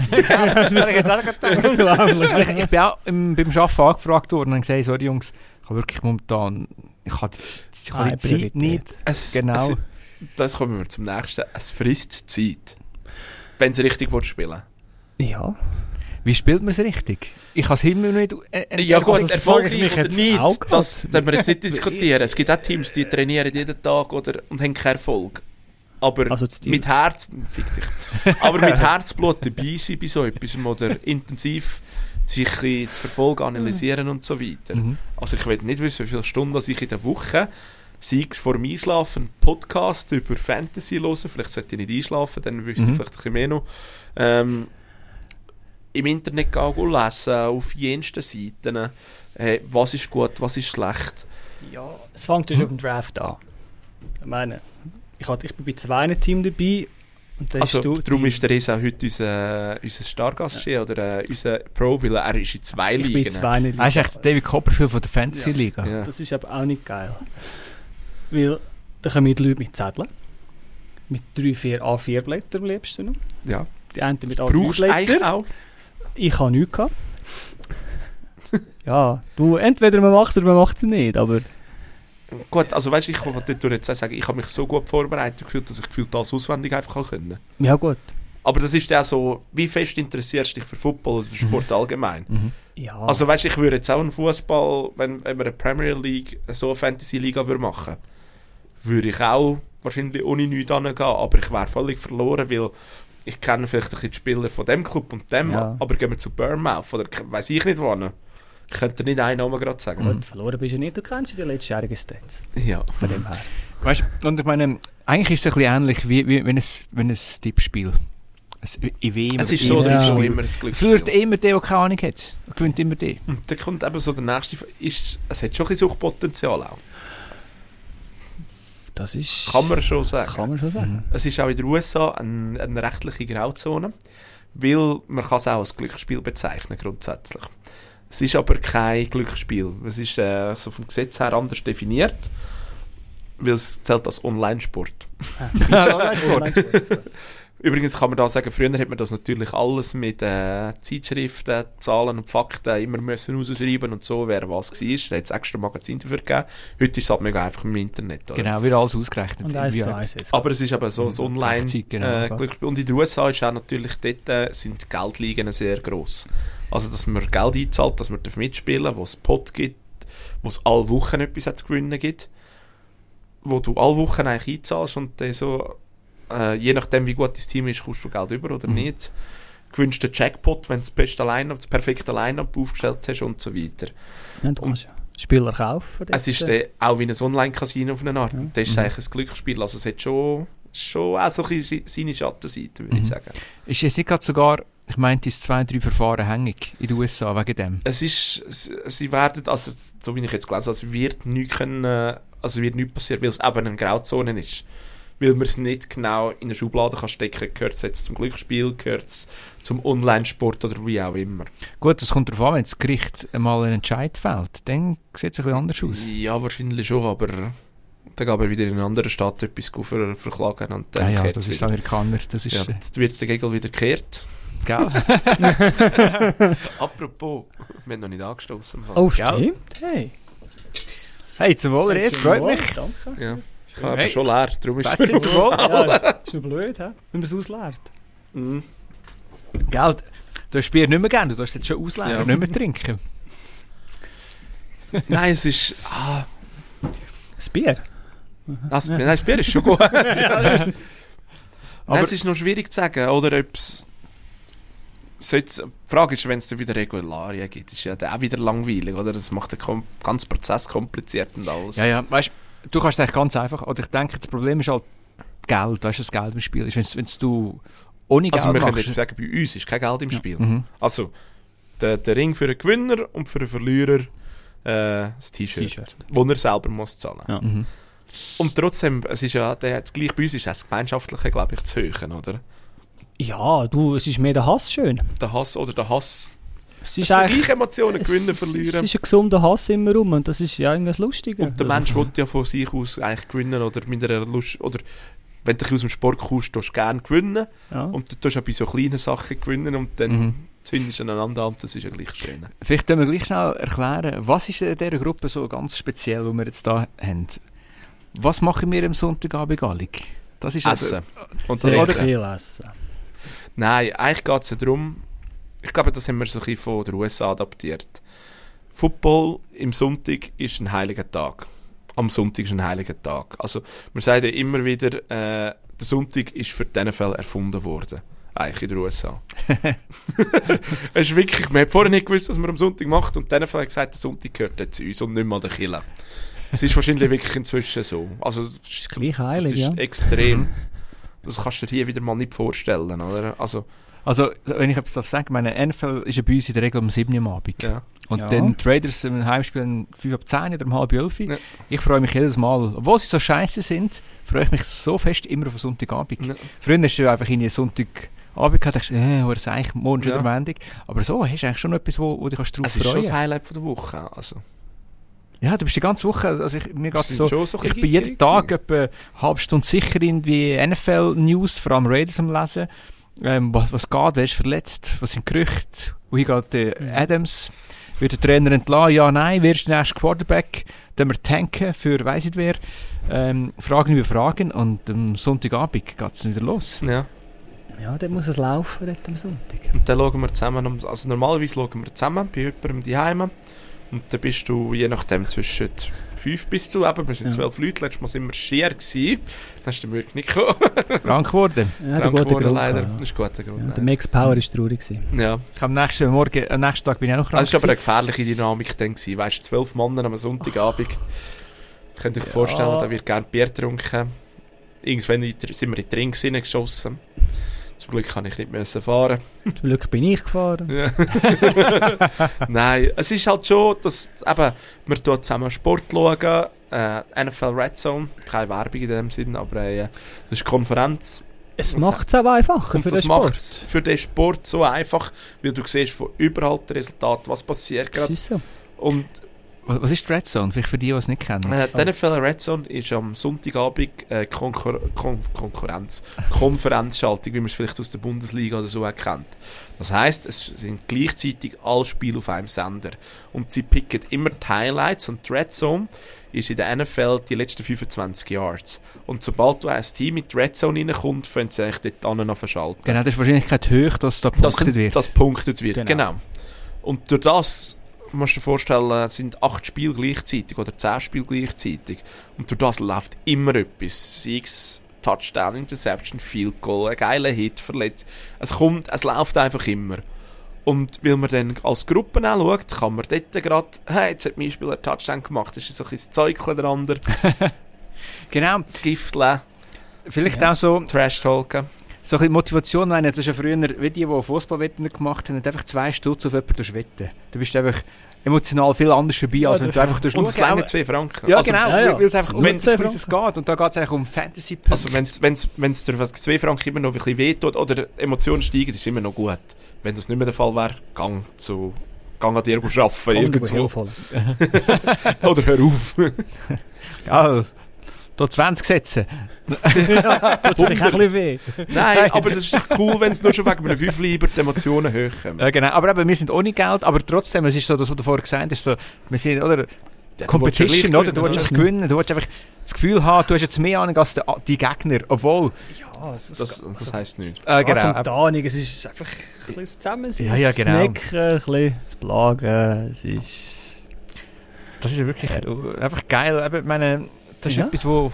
ich, ich bin auch im, beim Arbeiten angefragt worden und gesagt, sorry Jungs, ich habe wirklich momentan, ich habe die, ich habe die Zeit nicht. Es, genau. Es, das kommen wir zum nächsten. Es frisst Zeit. Wenn sie richtig spielen will. Ja. Wie spielt man es richtig? Ich kann es immer noch nicht... Äh, ja gut, also, erfolgreich oder nicht, das können wir jetzt nicht diskutieren. Es gibt auch Teams, die trainieren jeden Tag oder, und haben keinen Erfolg. Aber also mit Herz... Fick dich. Aber mit Herzblut dabei sein bei so etwas oder intensiv sich zu verfolgen, analysieren und so weiter. Mhm. Also ich will nicht wissen, wie viele Stunden ich in der Woche sei es vor dem Einschlafen einen Podcast über Fantasy hören, vielleicht sollte ich nicht einschlafen, dann wüsste Mhm. ich vielleicht ein bisschen mehr noch. Ähm, im Internet gehen lesen, auf jensten Seiten, äh, was ist gut, was ist schlecht. Ja, es fängt schon auf dem Draft an. Ich meine, ich, hatte, ich bin bei zwei Teams dabei. Und dann Also, du darum die, ist der Resa heute unser, unser Stargast ja. oder äh, unser Pro, weil er ist in zwei ich Ligen. bin in zwei Ligen. Er ist echt David Copperfield von der Fantasy-Liga. Ja. Das ist aber auch nicht geil. Weil da kommen die Leute mit Zetteln. Mit drei, vier A vier Blättern am liebsten noch. Ja. Die einen mit A Brauchst du drei eigentlich Blättern. auch? Ich habe nichts gehabt. Ja, du, entweder man macht es oder man macht es nicht, aber... Gut, also weißt du, ich wollte jetzt auch sagen, ich habe mich so gut vorbereitet gefühlt, dass ich gefühlt alles auswendig einfach auch können. Ja gut. Aber das ist ja so, wie fest interessierst du dich für Football oder für Sport allgemein? Mhm. Ja. Also weißt du, ich würde jetzt auch einen Fußball, wenn, wenn wir eine Premier League, so eine Fantasy-Liga würde machen, würde ich auch wahrscheinlich ohne nichts hingehen, aber ich wäre völlig verloren, weil ich kenne vielleicht ein bisschen die Spieler von dem Club und dem, Ja. aber gehen wir zu Bournemouth oder weiss ich nicht wann. Ich könnte nicht einen Namen gerade sagen. Gut, verloren bist du nicht, du kennst die letztjährigen Stats. Ja. Von dem her. Weißt du, und ich meine, eigentlich ist es ein bisschen ähnlich wie, wie wenn es wenn ein Tippspiel. Ein E W. Es ist so, Ja. ja. schon immer ein Es Glücksspiel. wird immer der, der keine Ahnung hat. Er gewinnt immer der. Und dann kommt eben so der nächste, ist, es hat schon ein bisschen Suchtpotenzial auch. Das ist... Kann man schon sagen. Das kann man schon sagen. Es ist auch in den U S A eine, eine rechtliche Grauzone, weil man kann es auch als Glücksspiel bezeichnen, grundsätzlich. Es ist aber kein Glücksspiel. Es ist äh, so vom Gesetz her anders definiert, weil es zählt als Online-Sport. Übrigens kann man da sagen, früher hat man das natürlich alles mit äh, Zeitschriften, Zahlen und Fakten immer müssen rausschreiben und so, wer was war. Da hat es extra Magazin dafür gegeben. Heute ist es halt mega einfach im Internet. Oder? Genau, wird alles ausgerechnet. Und eins Wie- zu eins jetzt. Aber es ist eben so ein Online, genau. Online-Glücksspiel. Und in den U S A ist auch natürlich, dort äh, sind die Geldligen sehr gross. Also, dass man Geld einzahlt, dass man mitspielen darf, wo es Pot gibt, wo es alle Wochen etwas zu gewinnen gibt, wo du alle Wochen eigentlich einzahlst und dann so, äh, je nachdem wie gut dein Team ist, kommst du Geld über oder Mhm. nicht. Gewünscht den Jackpot, wenn du das beste Line-Up, das perfekte Line-Up aufgestellt hast und so weiter. Ja, du kannst ja Spieler kaufen. Es ist dort. dann auch wie ein Online-Casino auf eine Art. Ja. Das ist Mhm. eigentlich ein Glücksspiel. Also es hat schon, schon auch so ein bisschen seine Schattenseite, würde Mhm. ich sagen. Ist es nicht gerade sogar, ich meinte, es zwei, drei Verfahren hängig in den U S A wegen dem? Es ist, es- sie werden, also so wie ich jetzt gelesen habe, es wird nichts können, also wird nichts passieren, weil es eben eine Grauzone ist. Weil man es nicht genau in eine Schublade kann stecken kann. Gehört es jetzt zum Glücksspiel, gehört es zum Online-Sport oder wie auch immer. Gut, das kommt darauf an, wenn das Gericht mal einen Entscheid fällt, dann sieht es ein bisschen anders aus. Ja, wahrscheinlich schon, aber dann gehen wir wieder in einen anderen Staat etwas ver verklagen und dann Ja, ja, kehrt das es ist wieder. Amerikaner, das ist... Ja, äh, dann wird es der Gegel wieder gekehrt. Gell? Apropos, wir haben noch nicht angestoßen. Oh, Ja. stimmt. Hey. Hey, zum Wohl, es freut mich. Danke. Ja, ich habe Hey. aber schon leer, darum ist Weißt du, zum Wohl? Ja, ist nur blöd, he? wenn man es ausleert. Mhm. Gell, du hast Bier nicht mehr gerne, du hast jetzt schon ausleeren, Ja. nicht mehr trinken. Nein, es ist... Ah, Das Bier? das, nein, das Bier ist schon gut. Nein, Aber- es ist noch schwierig zu sagen, oder ob es... So jetzt, die Frage ist, wenn es dann wieder Regularien gibt, ist ja dann auch wieder langweilig, oder? Das macht den kom ganzen Prozess kompliziert und alles. Ja, ja, weißt du, kannst es eigentlich ganz einfach, oder ich denke, das Problem ist halt Geld, weißt du, das Geld im Spiel ist, wenn du ohne Geld Also wir können machst. jetzt sagen, bei uns ist kein Geld im Spiel. Mhm. Also, der, der Ring für einen Gewinner und für einen Verlierer äh, das T-Shirt, T-Shirt. das er selber muss zahlen. Ja. Mhm. Und trotzdem, es ist ja, der, das gleich bei uns ist das Gemeinschaftliche, glaube ich, zu hören, oder? Ja, du, es ist mehr der Hass schön. Der Hass oder der Hass Es Es ist sind eigentlich... gleich Emotionen, gewinnen, es, verlieren. Es ist ein gesunder Hass immer rum und das ist ja irgendwas Lustiges. Und der Mensch will ja von sich aus eigentlich gewinnen oder mit einer Lust, oder wenn du aus dem Sport kommst, tust du gerne gewinnen Ja. und du tust auch bei so kleinen Sachen gewinnen und dann Mhm. zündest du aneinander an, das ist ja gleich schön. Vielleicht können wir gleich schnell erklären, was ist in dieser Gruppe so ganz speziell, die wir jetzt hier haben. Was machen wir am Sonntagabend gallig? Das ist Essen. Und Sehr trinken. viel essen. Nein, eigentlich geht es ja darum, ich glaube, das haben wir so ein bisschen von den U S A adaptiert. Football im Sonntag ist ein heiliger Tag. Am Sonntag ist ein heiliger Tag. Also, wir sagen ja immer wieder, äh, der Sonntag ist für die N F L erfunden worden. Eigentlich in den U S A. Es ist wirklich, man hat vorher nicht gewusst, was man am Sonntag macht und die N F L hat gesagt, der Sonntag gehört jetzt zu uns und nicht mehr an den Kirche. Es ist wahrscheinlich wirklich inzwischen so. Also, das ist, Gleich das heilig, ist ja. extrem. Das kannst du dir hier wieder mal nicht vorstellen, oder? Also, Also, wenn ich etwas sagen darf, meine N F L ist ja bei uns in der Regel um sieben Uhr am Abend. ja. Und Ja. dann die Raiders im Heimspiel um fünf ab zehn oder um halb elf. Ja. Ich freue mich jedes Mal, obwohl sie so scheiße sind, freue ich mich so fest immer auf einen Sonntagabend. Ja. Früher hast du einfach in einen Sonntagabend gehabt, dachte, äh, wo ist eigentlich morgen schon Ja. der Montag. Aber so hast du eigentlich schon etwas, wo, wo dich kannst drauf Es ist schon freuen. das Highlight von der Woche. Also, Ja, du bist die ganze Woche, also ich, mir geht's sind so, schon so ein ich bisschen bin jeden gierig Tag gewesen. etwa eine halbe Stunde sicher irgendwie N F L-News, vor allem Raiders am Lesen. Ähm, was, was geht, wer ist verletzt, was sind Gerüchte, wohin geht der Mhm. Adams, wird der Trainer entlassen, ja, nein, wer ist der nächste Quarterback, dann wir tanken für weiss nicht wer, ähm, Fragen über Fragen und am Sonntagabend geht es wieder los. Ja. Ja, dann muss es laufen dort am Sonntag. Und dann schauen wir zusammen, am- also normalerweise schauen wir zusammen bei jemandem daheim. Und dann bist du je nachdem zwischen fünf bis zu, eben, wir sind Ja. zwölf Leute, letztes Mal sind wir schier gewesen. Dann ist der wirklich nicht gekommen. Krank geworden. Ja, der Krank gute geworden, Grund. leider. Ja. Das ist ein guter Grund. Ja, der leider. Max Power war traurig. gewesen. Ja. Ich am nächsten Morgen, am nächsten Tag bin ich auch noch krank. Das war aber eine gewesen. gefährliche Dynamik dann gewesen. Weißt du, zwölf Männer am Sonntagabend. Könnt ihr euch Ja. vorstellen, da wird gerne Bier getrunken. Irgendwann sind wir in die Ringe geschossen. Zum Glück kann ich nicht müssen fahren. Zum Glück bin ich gefahren. Ja. Nein, es ist halt schon, dass eben, wir hier zusammen Sport schauen, äh, N F L Red Zone, keine Werbung in dem Sinn, aber äh, das ist eine Konferenz. Es Was macht es auch einfacher Und für den das Sport. macht es für den Sport so einfach, weil du siehst von überall das Resultat, was passiert Das gerade. ist so. Und Was was ist die Red Zone? Vielleicht für die, die es nicht kennen. äh, die N F L Red Zone ist am Sonntagabend äh, Konkur Kon Konkurrenz, Konferenzschaltung, wie man es vielleicht aus der Bundesliga oder so erkennt. Das heisst, es sind gleichzeitig alle Spiele auf einem Sender. Und sie picken immer die Highlights und die Red Zone ist in der N F L die letzten fünfundzwanzig Yards. Und sobald du ein Team mit Red Zone reinkommt, können sie eigentlich dort an noch verschalten. Genau, das ist die Wahrscheinlichkeit hoch, dass da Das, gepunktet sind, wird. das punktet wird, Genau. genau. Und durch das, musst du dir vorstellen, sind acht Spiele gleichzeitig oder zehn Spiele gleichzeitig. Und durch das läuft immer etwas. Sei es Touchdown, Interception, Field Goal, ein geiler Hit, verletzt. Es kommt, es läuft einfach immer. Und weil man dann als Gruppe anschaut, kann man dort gerade, hey, jetzt hat mein Spieler einen Touchdown gemacht, das ist so ein bisschen das Zeugchen der andere, Genau, das Giftle, vielleicht Ja. auch so, Trash-Talken. so ein bisschen Motivation, wenn jetzt schon früher, wie die, die Fußballwetten gemacht haben, einfach zwei Stutz auf jemanden wetten. Du bist einfach emotional viel anders dabei, Ja, als wenn das- du einfach durch Und es länger zwei Franken. Ja, Also, genau, ja, ja. weil es einfach um Wenn- etwas Kleines geht. Und da geht es eigentlich um Fantasy-Punkte. Also wenn es wenn's, wenn's dir was zwei Franken immer noch ein bisschen wehtut oder die Emotionen steigen, ist es immer noch gut. Wenn das nicht mehr der Fall wäre, gang zu gang an dir arbeiten Irgendwo irgendwo. hilfvoll. Oder hör auf. Ja, da zwanzig setzen. Tut vielleicht auch ein bisschen weh. Nein, aber das ist doch cool, wenn es nur schon wegen einem Fünfli über die Emotionen hochkommen. Ja, genau. Aber eben, wir sind ohne Geld, aber trotzdem, es ist so, das, was du vorher gesagt hast, so, wir sind, oder, Ja, du Competition, willst ja oder? gleich Du willst gewinnen, einfach gewinnen, du willst einfach das Gefühl haben, du hast jetzt mehr Ahnung als der, die Gegner, obwohl... Ja, es Das, das heisst nichts. Äh, Genau. genau. Zum Tarnung, es ist einfach ein bisschen das Zusammensein. Ja, ja, genau. Das Necken, ein bisschen das Plagen, es ist... Das ist ja wirklich äh, einfach geil. Eben, ich meine, das ist Ja. etwas, wo,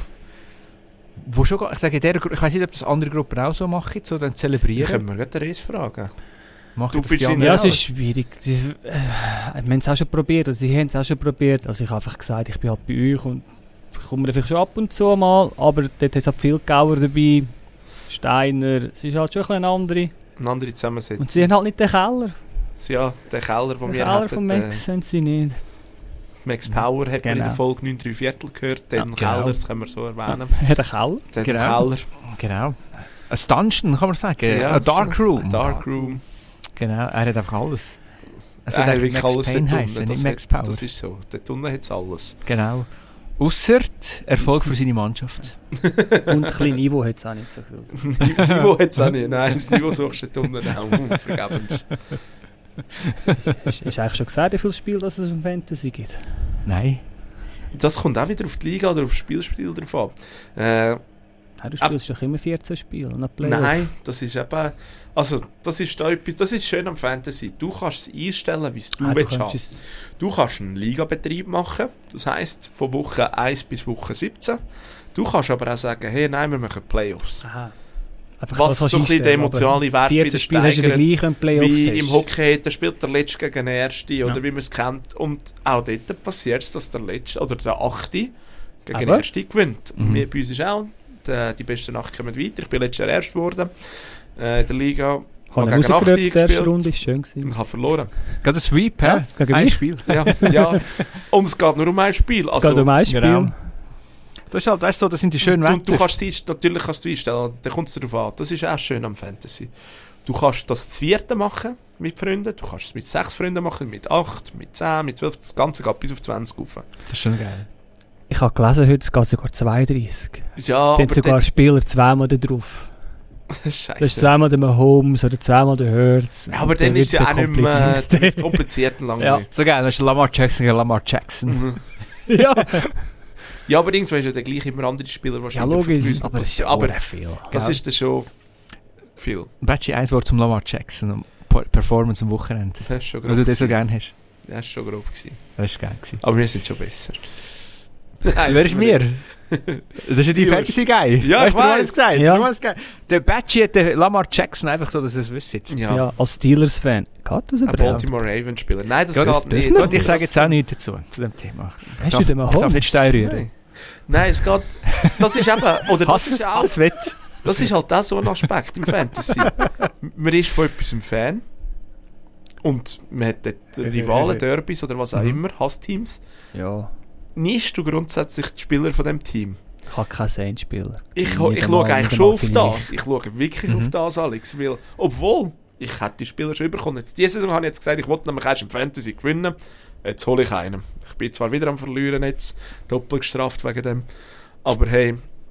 wo schon, ich sage, in der Gru- ich weiß nicht, ob das andere Gruppen auch so machen, so dann Ich zelebrieren. können wir gerade den Reis fragen. Machen Du das bist die in anderen Ja, es auch? ist schwierig. Sie, äh, wir haben es auch schon probiert, also sie haben es auch schon probiert. Also ich habe einfach gesagt, ich bin halt bei euch und ich komme vielleicht schon ab und zu mal, aber dort hat es halt viel Gauer dabei, Steiner, es ist halt schon ein bisschen eine andere. Eine andere Zusammensetzung. Und sie haben halt nicht den Keller. Ja, der Keller, den Den wir Keller hatten, von äh, Max haben sie nicht. Max Power hat man in Genau. der Folge neun drei Viertel gehört. Den Ja, genau. Keller, das können wir so erwähnen. Er hat einen Keller. Den Genau. Keller. Genau. Ein Dungeon, kann man sagen. Ja, Ein Dark Room. Dark Room. Genau, er hat einfach alles. Also er der hat wirklich Max alles Payne dort heissen, unten. nicht Das, Max hat, Power. das ist so. Dort unten hat es alles. Genau. Ausser Erfolg für seine Mannschaft. Und ein bisschen Niveau hat es auch nicht so viel. Niveau hat es auch nicht. Nein, das Niveau suchst du dort unten auch. Uh, vergebens. Hast du eigentlich schon gesagt, wie viele Spiele das es im Fantasy gibt? Nein. Das kommt auch wieder auf die Liga oder auf das Spielstil drauf an. Äh, Ja, du spielst doch immer vierzehn Spiele und Playoff. Nein, das ist eben... Also, das ist da etwas... Das ist schön am Fantasy. Du kannst es einstellen, wie es du Ah, du willst kannst haben. es- Du kannst einen Ligabetrieb machen. Das heisst, von Woche eins bis Woche siebzehn. Du kannst aber auch sagen, hey, nein, wir machen Playoffs. Aha. Einfach Was das so ein bisschen den emotionalen Wert wieder vierzehn Spiele hast du den steigert. gleichen Playoffs. Wie hast. im Hockey, da spielt der Letzte gegen den Ersten, oder Ja. wie man es kennt. Und auch dort passiert es, dass der Letzte oder der Achte gegen den Aber- Ersten gewinnt. Mhm. Wir, bei uns ist auch, die, die besten Acht kommen weiter. Ich bin letztes Jahr Erst geworden. Äh, in der Liga Ich habe gegen rausgerückt, Achte die erste gespielt. Runde ist schön gewesen. und habe verloren. Gerade ein Sweep, Ja, hä? gegen Ein mich. Spiel. Ja, ja. Und es geht nur um ein Spiel. Also, Geht um ein Spiel. genau. Das ist halt, weißt du, das sind die schönen du, Wetter. du kannst es, natürlich kannst du einstellen, dann kommt es darauf an. Das ist auch schön am Fantasy. Du kannst das zu vierte machen mit Freunden, du kannst es mit sechs Freunden machen, mit acht, mit zehn, mit zwölf, das Ganze geht bis auf zwanzig rauf. Das ist schon geil. Ich habe gelesen, heute es geht sogar zweiunddreißig. Ja, Dann sogar Spieler zweimal da drauf. Scheiße. Das ist zweimal der Mahomes oder zweimal der Hurts. Ja, aber dann ist es ja auch nicht mehr kompliziert. dann wird's kompliziert und langweilig. So geil, das ist Lamar Jackson gegen Lamar Jackson. Mhm. ja. Ja, aber irgendwann ist ja dann gleich immer andere Spieler ja, wahrscheinlich. logisch. vergrößert. Aber es ist ja aber auch viel. das Gell? ist dann schon viel. Batchi, ein Wort zum Lamar Jackson und Per- Performance am Wochenende. Das ist schon Weil grob du das so gewesen. gerne hast. Das ist schon grob gewesen. Das war geil. Gewesen. Aber wir sind schon besser. Wer ist mir? Das ist ja die Steelers. Fantasy Guy. Ja, weißt ich du, warum weiss. es gesagt? Ja. Warum es gesagt? Der Batchi hat den Lamar Jackson einfach so, dass ihr es wisst. Ja. Ja, als Steelers-Fan. Geht das Ein überhaupt? Baltimore Ravens Spieler. Nein, das Ja, geht nicht. Und ich sage jetzt auch nichts dazu, zu dem Thema. Ich Hast darf, du den ich darf Mahomes? nicht Stein rühren. Nein. Nein, es geht. Das ist eben. Oder das Hass, ist auch. Hasswett. Das ist halt auch so ein Aspekt im Fantasy. Man ist von etwas ein Fan. Und man hat dort Rivalen, Derbys oder was auch Mhm. immer, Hassteams. Ja. Nimmst du grundsätzlich die Spieler von dem Team? Ich habe keinen Saints-Spieler. Ich, Nicht ich einmal- schaue eigentlich nicht schon einmal auf vielleicht. das. Ich schaue wirklich Mhm. auf das, Alex. Weil, obwohl, ich hätte die Spieler schon bekommen. Jetzt, diese Saison habe ich jetzt gesagt, ich wollte nämlich erst im Fantasy gewinnen. Jetzt hole ich einen. Ich bin zwar wieder am Verlieren jetzt, doppelt gestraft wegen dem. Aber hey,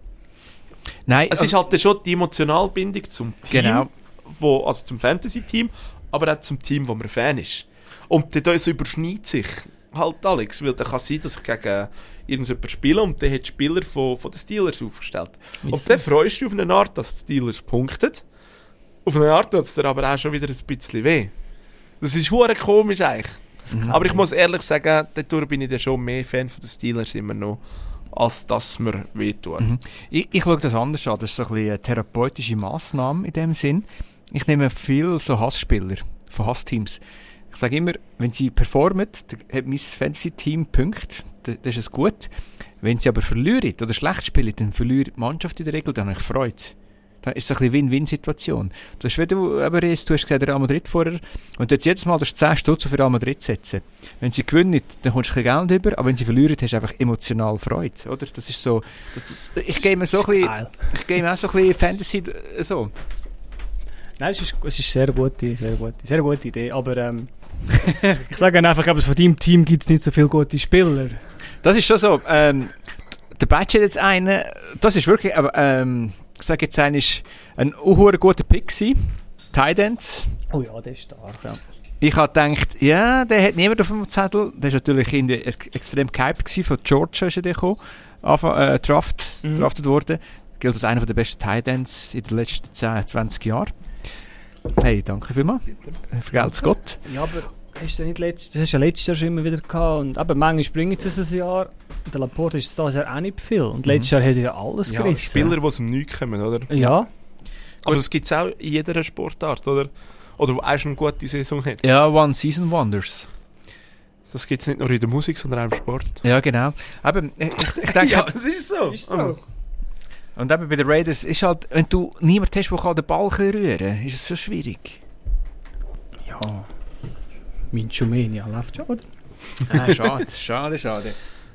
Nein, es ist halt dann schon die Emotionalbindung zum Team, Genau. wo, also zum Fantasy-Team, aber auch zum Team, wo man Fan ist. Und das überschneidet sich halt, Alex, weil dann kann es sein, dass ich gegen irgendjemanden spiele und der hat die Spieler von, von den Steelers aufgestellt. Und dann freust du auf eine Art, dass die Steelers punkten. Auf eine Art tut es dir aber auch schon wieder ein bisschen weh. Das ist hure komisch eigentlich. Mhm. Aber ich muss ehrlich sagen, dadurch bin ich dann schon mehr Fan von den Steelers immer noch, als dass mir weh tut. Mhm. Ich, ich schaue das anders an. Das ist so ein bisschen eine therapeutische Massnahme in dem Sinn. Ich nehme viel so Hassspieler von Hassteams. Ich sage immer, wenn sie performen, dann hat mein Fantasy-Team Punkte, dann dann ist es gut. Wenn sie aber verlieren oder schlecht spielen, dann verliert die Mannschaft in der Regel, dann habe ich Freude. Da ist es ein bisschen Win-Win-Situation. Das ist, wenn du, aber jetzt, du hast gesagt, Real Madrid vorher, und du jetzt jedes Mal das zehn Stutz auf Real Madrid setzen. Wenn sie gewinnen, dann kommst du ein bisschen Geld über, aber wenn sie verlieren, hast du einfach emotional Freude, oder? Das ist so, das, das, ich gehe mir so ein bisschen, Geil. ich gehe mir auch so ein bisschen Fantasy, äh, so. Nein, es ist, es ist sehr gute, sehr gute, sehr gute Idee, aber ähm, ich sage einfach, aber von deinem Team gibt es nicht so viele gute Spieler. Das ist schon so, ähm, der Batch hat jetzt einen, das ist wirklich, aber, ähm, ich sage jetzt, einer ist ein unhuere guter Pick gewesen. Tight Ends. Oh ja, der ist stark, ja. Ich habe gedacht, ja, der hat niemand auf dem Zettel. Der war natürlich in der, ex- extrem gehypt gewesen. Von Georgia ist er gekommen. Anfang, äh, draft, Mhm. drafted worden. Gilt als einer der besten Tight Ends in den letzten zehn, zwanzig Jahren. Hey, danke vielmals. Äh, Vergelt's Gott. Ja, aber hast du nicht letzt, das hast du ja letztes Jahr schon immer wieder gehabt und eben, manchmal bringen sie es ein Jahr. Der Laporte ist das Jahr auch nicht viel und letztes Jahr haben sie ja alles Ja, gerissen. Spieler, die aus dem Nichts kommen, oder? Ja, Aber das gibt es auch in jeder Sportart, oder? Oder wo auch schon eine gute Saison hat. Ja, One Season Wonders. Das gibt es nicht nur in der Musik, sondern auch im Sport. Ja, genau. Eben, ich, ich, ich denke, es ist so. ist so. und eben bei den Raiders ist halt, wenn du niemanden hast, der den Ball rühren kann, ist es so schwierig. Ja. Mein Schumenia läuft schon, oder? Ah, schade, schade, schade.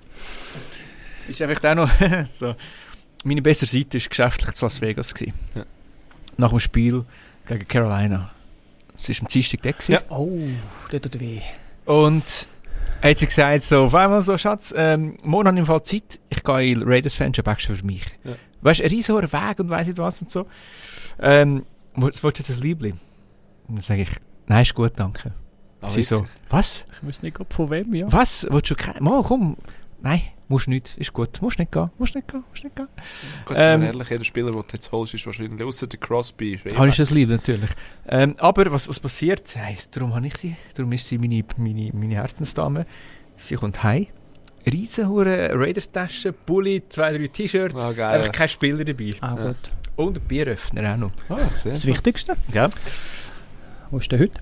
Ist einfach auch noch so. Meine bessere Seite war geschäftlich in Las Vegas gewesen. Ja. Nach dem Spiel gegen Carolina. Es war am Dienstag da. gewesen. Ja. Oh, der tut weh. Und hat sie gesagt, so, auf einmal so, Schatz, ähm, morgen habe ich im Fall Zeit, ich gehe in Raiders-Fansshop extra für mich. Ja. Weißt du, ein riesiger Weg und weiss nicht was und so. Ähm, willst du jetzt ein Liebling? Und dann sage ich, nein, ist gut, danke. Ah, Sie so, was? Ich weiß nicht, ob von wem, ja. Was? Willst du kein... Mal, komm. Nein, musst nicht, ist gut. Musst nicht gehen, musst nicht gehen, musst nicht gehen. Gut, sind Ähm, wir ehrlich, jeder Spieler, den du jetzt holst, ist wahrscheinlich, ausser der Crosby. Ist eh Habe ich weg. das lieb, natürlich. Ähm, aber was, was passiert? Heisst, darum habe ich sie. Darum ist sie meine, meine, meine Herzensdame. Sie kommt heim. Riesenhure Raiders-Tasche, Pulli, zwei, drei T-Shirts. Ah, geil. Einfach kein Spieler dabei. Ah, Ja. gut. Und ein Bieröffner auch noch. Ah, sehr. Das Wichtigste. Ja. Wo ist der heute?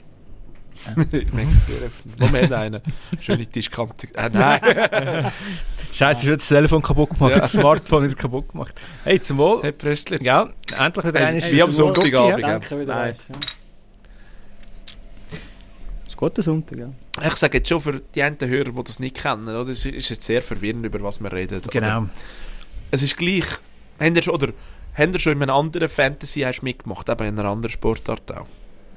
Wo wir haben einen. Schöne Tischkante. Äh, nein. Scheiße, ich habe das Telefon kaputt gemacht, Ja. das Smartphone wieder kaputt gemacht. Hey, zum Wohl. Hey, Prestli. Ja, endlich wieder Hey, eine wie am Sonntagabend. Ja. Danke wieder. Nein. Ja. Ist gut, der Sonntag, ja. Ich sage jetzt schon für die einen Hörer, die das nicht kennen, oder? Es ist jetzt sehr verwirrend, über was wir reden. Genau. Oder, es ist gleich. Habt ihr schon, oder, habt ihr schon in einem anderen Fantasy hast mitgemacht, eben in einer anderen Sportart auch?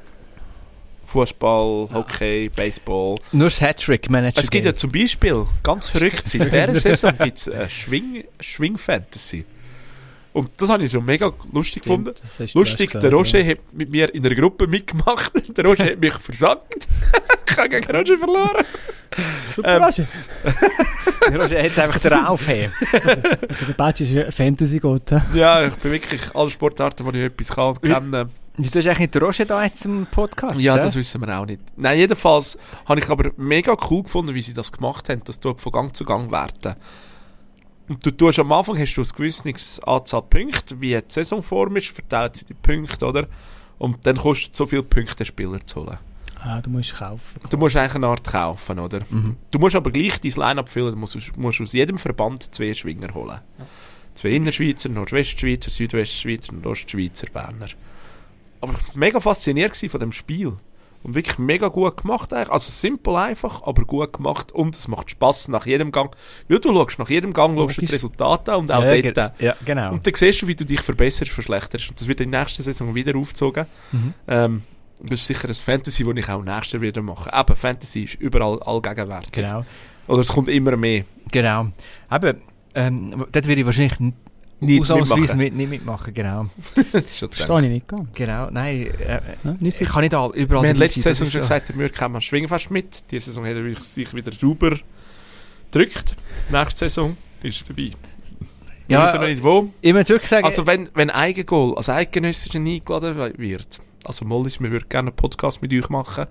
Fußball, Hockey, Baseball. Nur das Hattrick-Manager. Es gibt ja zum Beispiel, ganz verrückt, in dieser Saison gibt es eine Schwing, Schwing-Fantasy. Und das habe ich so mega lustig gefunden. Das hast du Lustig, erst der gesagt, Roger hat mit mir in einer Gruppe mitgemacht. Der Roger hat mich versagt. Ich habe gegen Roger verloren. ja. Super, ähm, Roger. Roger hat es einfach drauf. Hey. Also der Badge ist ja Fantasy-Gott, hä? Ja, ich bin wirklich alle Sportarten, die ich etwas kann und kenne. Wieso ist eigentlich nicht der Roger da jetzt im Podcast? Ja, hä? das wissen wir auch nicht. Nein, jedenfalls habe ich aber mega cool gefunden, wie sie das gemacht haben. Das tut von Gang zu Gang werden. Und du tust am Anfang hast du eine gewisse Anzahl Punkte, wie die Saisonform ist, verteilt sie die Punkte, oder? Und dann kostet es so viele Punkte, den Spieler zu holen. Ah, du musst kaufen. Du musst eigentlich eine Art kaufen, oder? Mhm. Du musst aber gleich dein Line-Up füllen, du musst, musst aus jedem Verband zwei Schwinger holen. Zwei Innerschweizer, Nordwestschweizer, Südwestschweizer und Ostschweizer Berner. Aber mega fasziniert gewesen von dem Spiel. Und wirklich mega gut gemacht eigentlich. Also simpel einfach, aber gut gemacht. Und es macht Spass nach jedem Gang. Weil du schaust, nach jedem Gang schaust du die Resultate an und auch ja, dort. ge- ja, genau. Und dann siehst du, wie du dich verbesserst, verschlechterst. Und das wird in der nächsten Saison wieder aufgezogen. Mhm. Ähm, das ist sicher ein Fantasy, das ich auch nächstes Jahr wieder mache. Eben, Fantasy ist überall allgegenwärtig. Genau. Oder es kommt immer mehr. Genau. Eben, ähm, dort würde ich wahrscheinlich n- Nicht ausnahmsweise mitmachen. mit, nicht mitmachen. Genau. Das ist schon Verstehe ich nicht ganz. Genau. Nein, äh, Ja, nicht so. ich kann nicht all, überall Wir haben dabei letzte sein, das Saison ist schon so. gesagt, der Mürk kann man schwingen fast mit. Diese Saison hat er sich wieder sauber gedrückt. Nächste Saison ist er dabei. Wir Ja, wissen noch nicht wo. Ich muss wirklich sagen, Also wenn, wenn Eigengoal als Eidgenössischer eingeladen wird, also Mollis, wir würden gerne einen Podcast mit euch machen.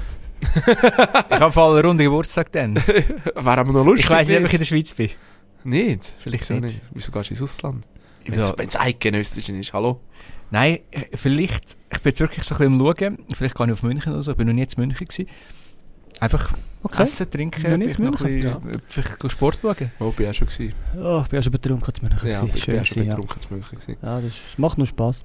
ich habe voll eine runde Geburtstag dann. Wäre aber noch lustig. Ich weiss nicht, ob nicht. ich in der Schweiz bin. Nicht? Vielleicht Wieso nicht. Wieso gehst du ins Ausland? Wenn Ja. es Eidgenössisch ist, hallo? Nein, vielleicht, ich bin jetzt wirklich so ein bisschen am Schauen, vielleicht gehe ich auf München oder so, ich bin noch nie in München gewesen. Einfach Okay. essen, trinken, Noch nie vielleicht in noch ein München? bisschen, vielleicht go Sport schauen. Oh, bin ich auch schon gewesen. Oh, ich bin auch schon betrunken zu München. Ja, gewesen. ich Schön bin auch schon gewesen, ja. betrunken zu München gewesen. Ja, das macht nur Spass.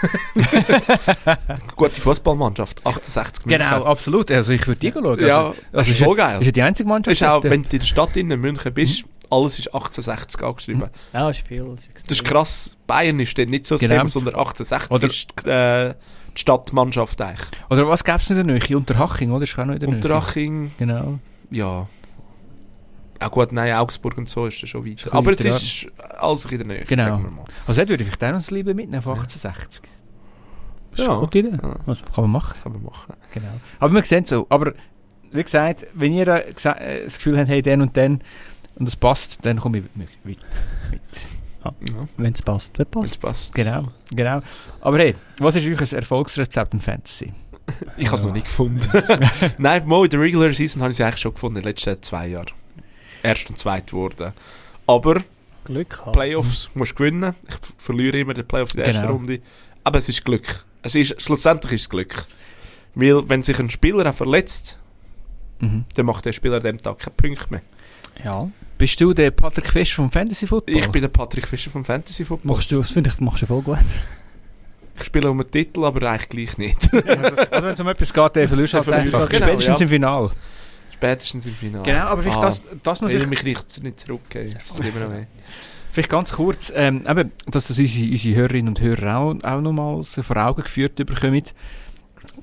Gute Fußballmannschaft, achtundsechzig Minuten. Genau, absolut. Also ich würde die schauen. Ja, Also, das ist ist voll ja- geil. ist ja die einzige Mannschaft. Ist auch, dort. wenn du in der Stadt in München bist, alles ist achtzehnhundertsechzig angeschrieben. Ja, ist viel. Das ist, Das ist krass. Bayern ist dann nicht so das Genau. Thema, sondern achtzehnhundertsechzig Oder- ist die, äh, die Stadtmannschaft eigentlich. Oder was gäbe es noch in der Nähe? Unterhaching, oder? Ist auch noch in der Nähe. Unterhaching, Genau. ja. Auch gut, nein, Augsburg und so ist das schon weiter. Ist ein Aber bisschen es ist alles in der Nähe, Genau. sagen wir mal. Also dort würde ich vielleicht auch noch das Liebe mitnehmen von achtzehnhundertsechzig. das ist eine gute Idee. Ja, Also, Kann man machen. kann man machen. Genau. Aber wir sehen es so. Aber wie gesagt, wenn ihr äh, gesa- äh, das Gefühl habt, hey, den und den, und es passt, dann komme ich mit. mit, mit. Ja, wenn es passt, dann wenn passt es passt. Genau, genau. Aber hey, was ist euch ein Erfolgsrezept im Fantasy? Ich habe es noch nicht gefunden. Nein, mal in der Regular Season habe ich es eigentlich schon gefunden in den letzten zwei Jahren. Erst und zweit geworden. Aber Glück haben. Playoffs musst du gewinnen. Ich verliere immer den Playoff in der ersten Genau. Runde. Aber es ist Glück. Es ist, schlussendlich ist es Glück. Weil, wenn sich ein Spieler auch verletzt, Mhm. dann macht der Spieler an dem Tag keinen Punkt mehr. Ja. Bist du der Patrick Fisch vom Fantasy Football? Ich bin der Patrick Fischer vom Fantasy Football. Machst du, das finde ich, machst du voll gut. Ich spiele um einen Titel, aber eigentlich gleich nicht. Also wenn es um etwas geht, der verlierst Der halt verlierst einfach. halt, genau, Spätestens ja. im Finale. Spätestens im Finale. Genau, aber vielleicht Ah, das, das noch Will ich vielleicht, mich nicht, nicht zurückgeben. Das ist immer noch mehr. vielleicht ganz kurz, ähm, eben, dass das unsere, unsere Hörerinnen und Hörer auch, auch nochmals vor Augen geführt bekommen.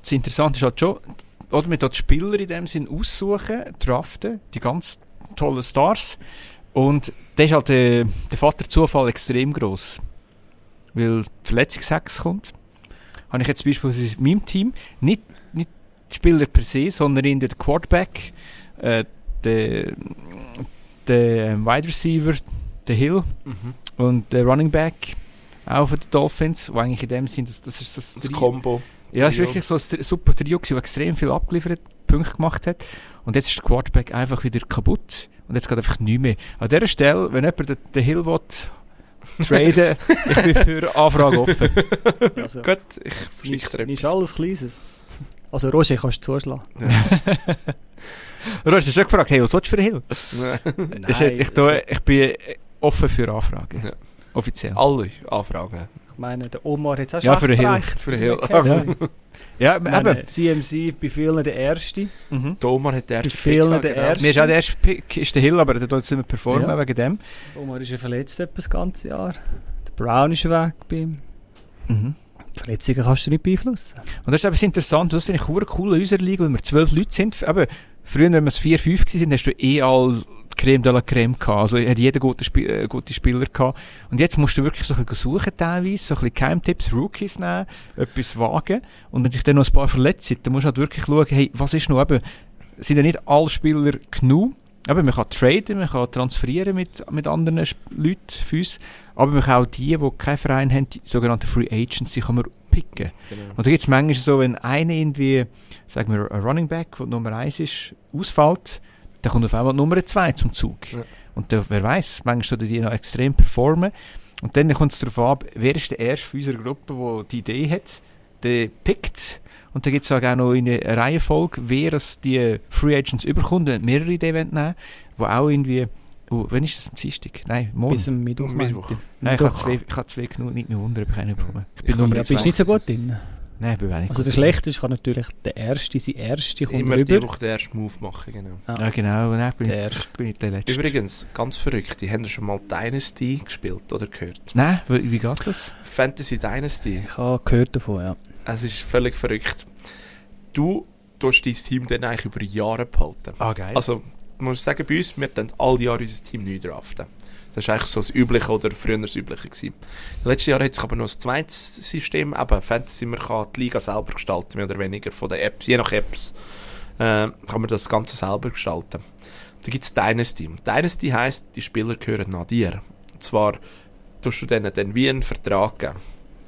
das Interessante ist halt schon, oder man dort Spieler in dem Sinn aussuchen, draften, die ganz tollen Stars. Und da ist halt der, der Vater-Zufall extrem gross. Weil die Verletzungshex kommt. Habe ich jetzt beispielsweise in meinem Team nicht, nicht die Spieler per se, sondern in der Quarterback, äh, der, der Wide Receiver, der Hill Mhm. und der Running Back, auch von den Dolphins, wo eigentlich in dem Sinn, das, das ist das, Das Combo. ja, es Trio. war wirklich so ein super Trio, das extrem viel abgeliefert, Punkte gemacht hat. Und jetzt ist der Quarterback einfach wieder kaputt. Und jetzt geht einfach nichts mehr. An dieser Stelle, wenn jemand den, den Hill will, traden, ich bin für Anfrage offen. Also, Gut, ich verschicke dir ist etwas. alles Kleines. Also Roger, kannst du zuschlagen. Du hast dich schon gefragt, hey, was willst du für den Hill? Nein, Das ist jetzt- ich, tue, ich bin offen für Anfragen. Ja. Offiziell. Alle Anfragen. ich meine, der Omar hat es auch Ja, schon für den Hill. erreicht. Für den Hill. Ja. Ja, Ich meine, eben. C M C bei vielen der Erste. Mhm. Der Omar hat den ersten Bei vielen Pick der gehabt, erste. Mir ist auch der erste Pick ist der Hill, aber der tut jetzt nicht mehr performen Ja. wegen dem. Omar ist ja verletzt etwa das ganze Jahr. Der Brown ist weg bei ihm. Mhm. Die Verletzungen kannst du nicht beeinflussen. Und das ist etwas interessant, das finde ich cool, cool in unserer Liga, weil wir zwölf Leute sind. Aber früher, wenn wir es vier fünf waren, hast du eh all Creme de la Creme gehabt. Also hat jeder gute, Sp äh, gute Spieler gehabt. Und jetzt musst du wirklich so ein bisschen suchen teilweise, so ein bisschen Geheimtipps, Rookies nehmen, etwas wagen. Und wenn sich dann noch ein paar verletzt sind, dann musst du halt wirklich schauen, hey, was ist noch eben, sind ja nicht alle Spieler genug. Aber man kann traden, man kann transferieren mit, mit anderen Sp- Leuten für uns. Aber man kann auch die, die keinen Verein haben, die sogenannten Free Agents, die kann man picken. Genau. Und da gibt es manchmal so, wenn einer irgendwie, sagen wir, ein Running Back, der Nummer eins ist, ausfällt, dann kommt auf einmal die Nummer zwei zum Zug. Ja. Und da, wer weiß, manchmal sollen die noch extrem performen. Und dann kommt es darauf ab, wer ist der Erste von unserer Gruppe, der die Idee hat, der pickt. Und dann gibt es auch noch eine Reihenfolge, wer es die Free Agents überkommt, wenn mehrere Ideen nehmen, die auch irgendwie, oh, wann ist das am Dienstag? Nein, morgen. Bis zum Mittwoch. Mittwoch. Nein, ich habe Mittwoch. zwei, ich habe zwei genug, nicht mehr wundern, ob ich einen bekomme. Ich Ich bin kann Nummer Ja, zwei. bist du nicht so gut drin. Nein, ich bin auch nicht Also gut der drin. Schlechteste kann natürlich der Erste, sein Erste kommt Immer die, rüber. die den ersten Move machen, genau. Ja, genau. Nein, ich bin, Der nicht, Erste. bin nicht der Letzte. Übrigens, ganz verrückt, die haben schon mal Dynasty gespielt oder gehört? Nein, wie, wie geht das? Fantasy Dynasty. Ich habe gehört davon, ja. Es ist völlig verrückt. Du tust dein Team dann eigentlich über Jahre behalten. Ah, geil. Also, man muss sagen, bei uns, wir dann alle Jahre unser Team neu draften. Das war eigentlich so das Übliche oder früher das Übliche gewesen. In den letzten Jahren hat sich aber noch ein zweites System, eben Fantasy, man kann die Liga selber gestalten, mehr oder weniger von den Apps, je nach Apps, äh, kann man das Ganze selber gestalten. Da gibt es Dynasty. Dynasty heisst, die Spieler gehören nach dir. Und zwar tust du denen dann wie einen Vertrag geben.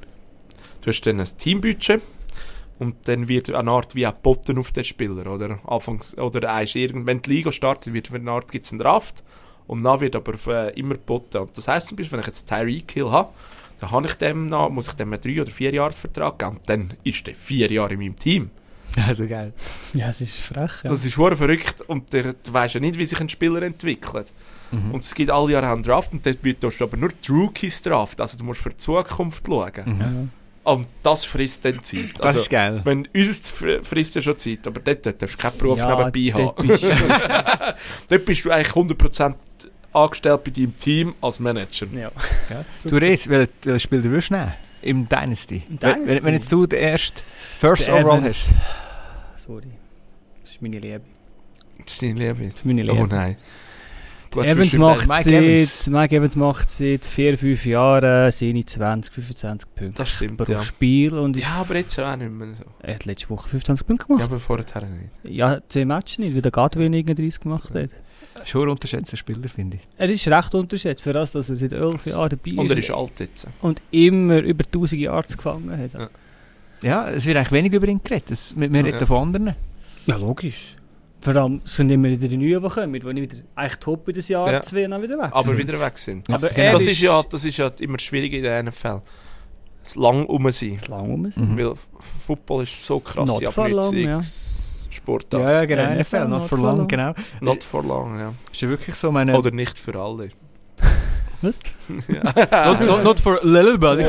Du hast dann ein Teambudget und dann wird eine Art wie geboten auf den Spieler, oder? Anfangs, oder eins irgend, wenn die Liga startet, wird eine Art, gibt's einen Draft und dann wird aber äh, immer geboten. Und das heisst zum Beispiel, wenn ich jetzt Tyreek Hill habe, dann habe ich dem noch, muss ich dem einen drei- oder vier Jahresvertrag geben und dann ist der vier Jahre in meinem Team. Also geil. Ja, es ist frech. Ja. Das ist verdammt verrückt und du weisst ja nicht, wie sich ein Spieler entwickelt. Mhm. Und es gibt alle Jahre einen Draft und dort wird du aber nur die Rookies Draft, also du musst für die Zukunft schauen. Mhm. Ja. Und das frisst dann Zeit. Das Also, ist geil. wenn uns fr- frisst ja schon Zeit, aber dort, dort darfst du keinen Beruf Ja, nebenbei dort haben. bist du- Dort bist du eigentlich hundert Prozent angestellt bei deinem Team als Manager. Ja. Du Rees, welches Spiel du willst nehmen? Im Dynasty. Im Wenn- Dynasty? Wenn, wenn jetzt du den ersten First Der Overall Evans. hast. Sorry. Das ist meine Liebe. Das ist deine Liebe. Das ist meine Liebe. Oh nein. Gut, Evans du macht, Mike seit, Evans. Mike Evans macht seit vier, fünf Jahren seine zwanzig, fünfundzwanzig Punkte Das stimmt, pro ja. Spiel. Und ist, Ja, aber jetzt auch nicht mehr so. er hat letzte Woche fünfundzwanzig Punkte Ja, gemacht. aber vorher nicht. Ja, zehn Matches nicht, weil der Godwin dreißig gemacht hat. Schon unterschätzter Spieler, finde ich. Er ist recht unterschätzt, für das, dass er seit elf Jahren dabei ist. Und er ist alt jetzt. und immer über tausend Yards gefangen hat. Ja. Ja, es wird eigentlich wenig über ihn geredet. Es, wir wir Ja. reden von anderen. Ja, logisch. Vor allem sind immer wieder die Neuen, die kommen, die wieder eigentlich top in das Jahr Ja. zwei dann wieder weg Aber sind. wieder weg sind. Ja, Aber genau. er Das ist, ist, ja, das ist ja immer schwierig in der N F L. Das lang um sein. zu lang rum. Mhm. Weil F- Football ist so krass Not for long, ja. Sportart. Ja, ja, genau. Ja, N F L, not for long, genau. Not for long, ja. Ist ja wirklich so meine... Oder nicht für alle. Was? not, not, not for little body.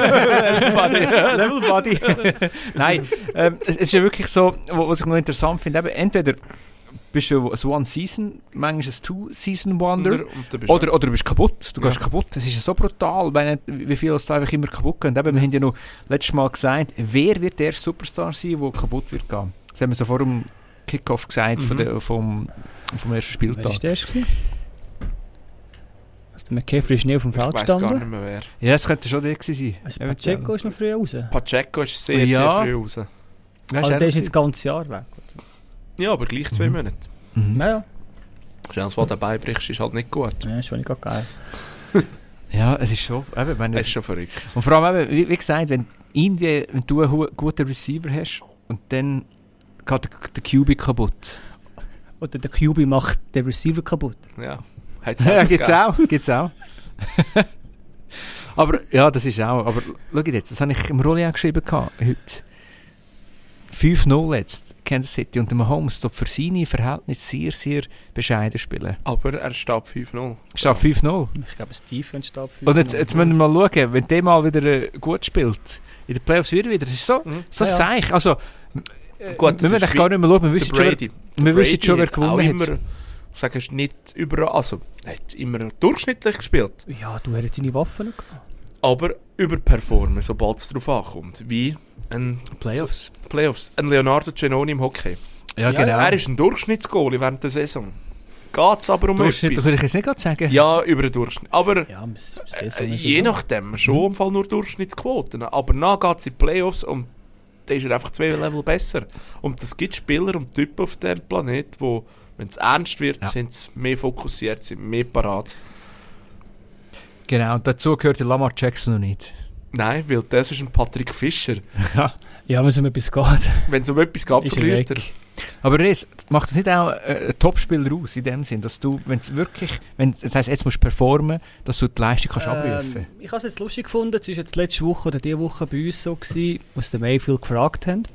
Level body. Nein, ähm, es es ist ja wirklich so, wo- was ich noch interessant finde, eben, entweder bist du ein One-Season, manchmal ein Two-Season-Wonder. Und dann bist Oder, oder du bist kaputt, du Ja. gehst kaputt. Das ist so brutal, wenn, wie viel es da einfach immer kaputt geht. Eben, wir haben ja noch letztes Mal gesagt, wer wird der erste Superstar sein, der kaputt wird gehen. Das haben wir so vor dem Kickoff gesagt, Mhm. von der, vom, vom ersten Wer war Spieltag. der erste? gewesen? Also der McCaffrey ist nie auf dem Ich Feld weiss gar gestanden. nicht mehr wer. Ja, es könnte schon der gewesen sein. Also Pacheco ist noch früh raus. Pacheco ist sehr, Ja. sehr früh raus. Ja, Also er der ist gewesen. jetzt das ganze Jahr weg. Ja, aber gleich zwei Mhm. Monate. Mhm. Ja, ja. Schnell, was du dabei brichst, ist halt nicht gut. Ja, ist schon nicht geil. Ja, es ist schon. Eben, wenn, Das ist schon verrückt. und vor allem, eben, wie, wie gesagt, wenn, irgendwie, wenn du einen hu- guten Receiver hast und dann geht der, der Q B kaputt. Oder der Q B macht den Receiver kaputt. Ja, hat's Ja, einfach gibt's gegeben. auch, gibt's auch. Aber, ja, das ist auch, aber schau jetzt, das habe ich im Rolli auch geschrieben gehabt, heute. fünf null jetzt, Kansas City, und der Mahomes tut für seine Verhältnisse sehr, sehr bescheiden spielen. Aber er steht fünf null. Steht fünf null. Ich glaube, Steve steht für. Und jetzt, jetzt müssen wir mal schauen, wenn der mal wieder äh, gut spielt, in den Playoffs wieder wieder, das ist so, Mhm. so Ja, ja. seich. Also, äh, Gut, das wir müssen ist eigentlich wie gar nicht mehr schauen, wir Der wissen schon, wer- Brady. wir wissen schon, wer hat auch gewonnen hat. immer, ich sage, ist nicht überall, also, er hat immer durchschnittlich gespielt, Ja, du hättest seine Waffen nicht gehabt. aber überperformen, sobald es darauf ankommt. Wie ein Playoffs. Playoffs. Ein Leonardo Giannoni im Hockey. Ja, Ja, genau. Er ist ein Durchschnittsgoalie während der Saison. Geht's aber um Durchschnitt, das etwas? würde ich jetzt nicht gerade sagen. Ja, über den Durchschnitt. Aber Ja, es ist äh, so je nachdem, schon im Fall nur Durchschnittsquoten. Aber dann geht es in die Playoffs und dann ist er einfach zwei Level besser. Und es gibt Spieler und Typen auf diesem Planet, wo, wenn es ernst wird, Ja. sind sie mehr fokussiert, sind mehr parat. Genau, und dazu gehört der Lamar Jackson noch nicht. Nein, weil das ist ein Patrick Fischer. Ja, wenn es um etwas geht. Wenn es um etwas geht, Ist er verliert er. weg. Aber Res, macht das nicht auch äh, ein Topspieler aus, in dem Sinn, dass du, wenn es wirklich, wenn das heisst, jetzt musst du performen, dass du die Leistung kannst abrufen? Ähm, ich habe es jetzt lustig gefunden, es war jetzt letzte Woche oder diese Woche bei uns so, gewesen, was der Mayfield gefragt haben.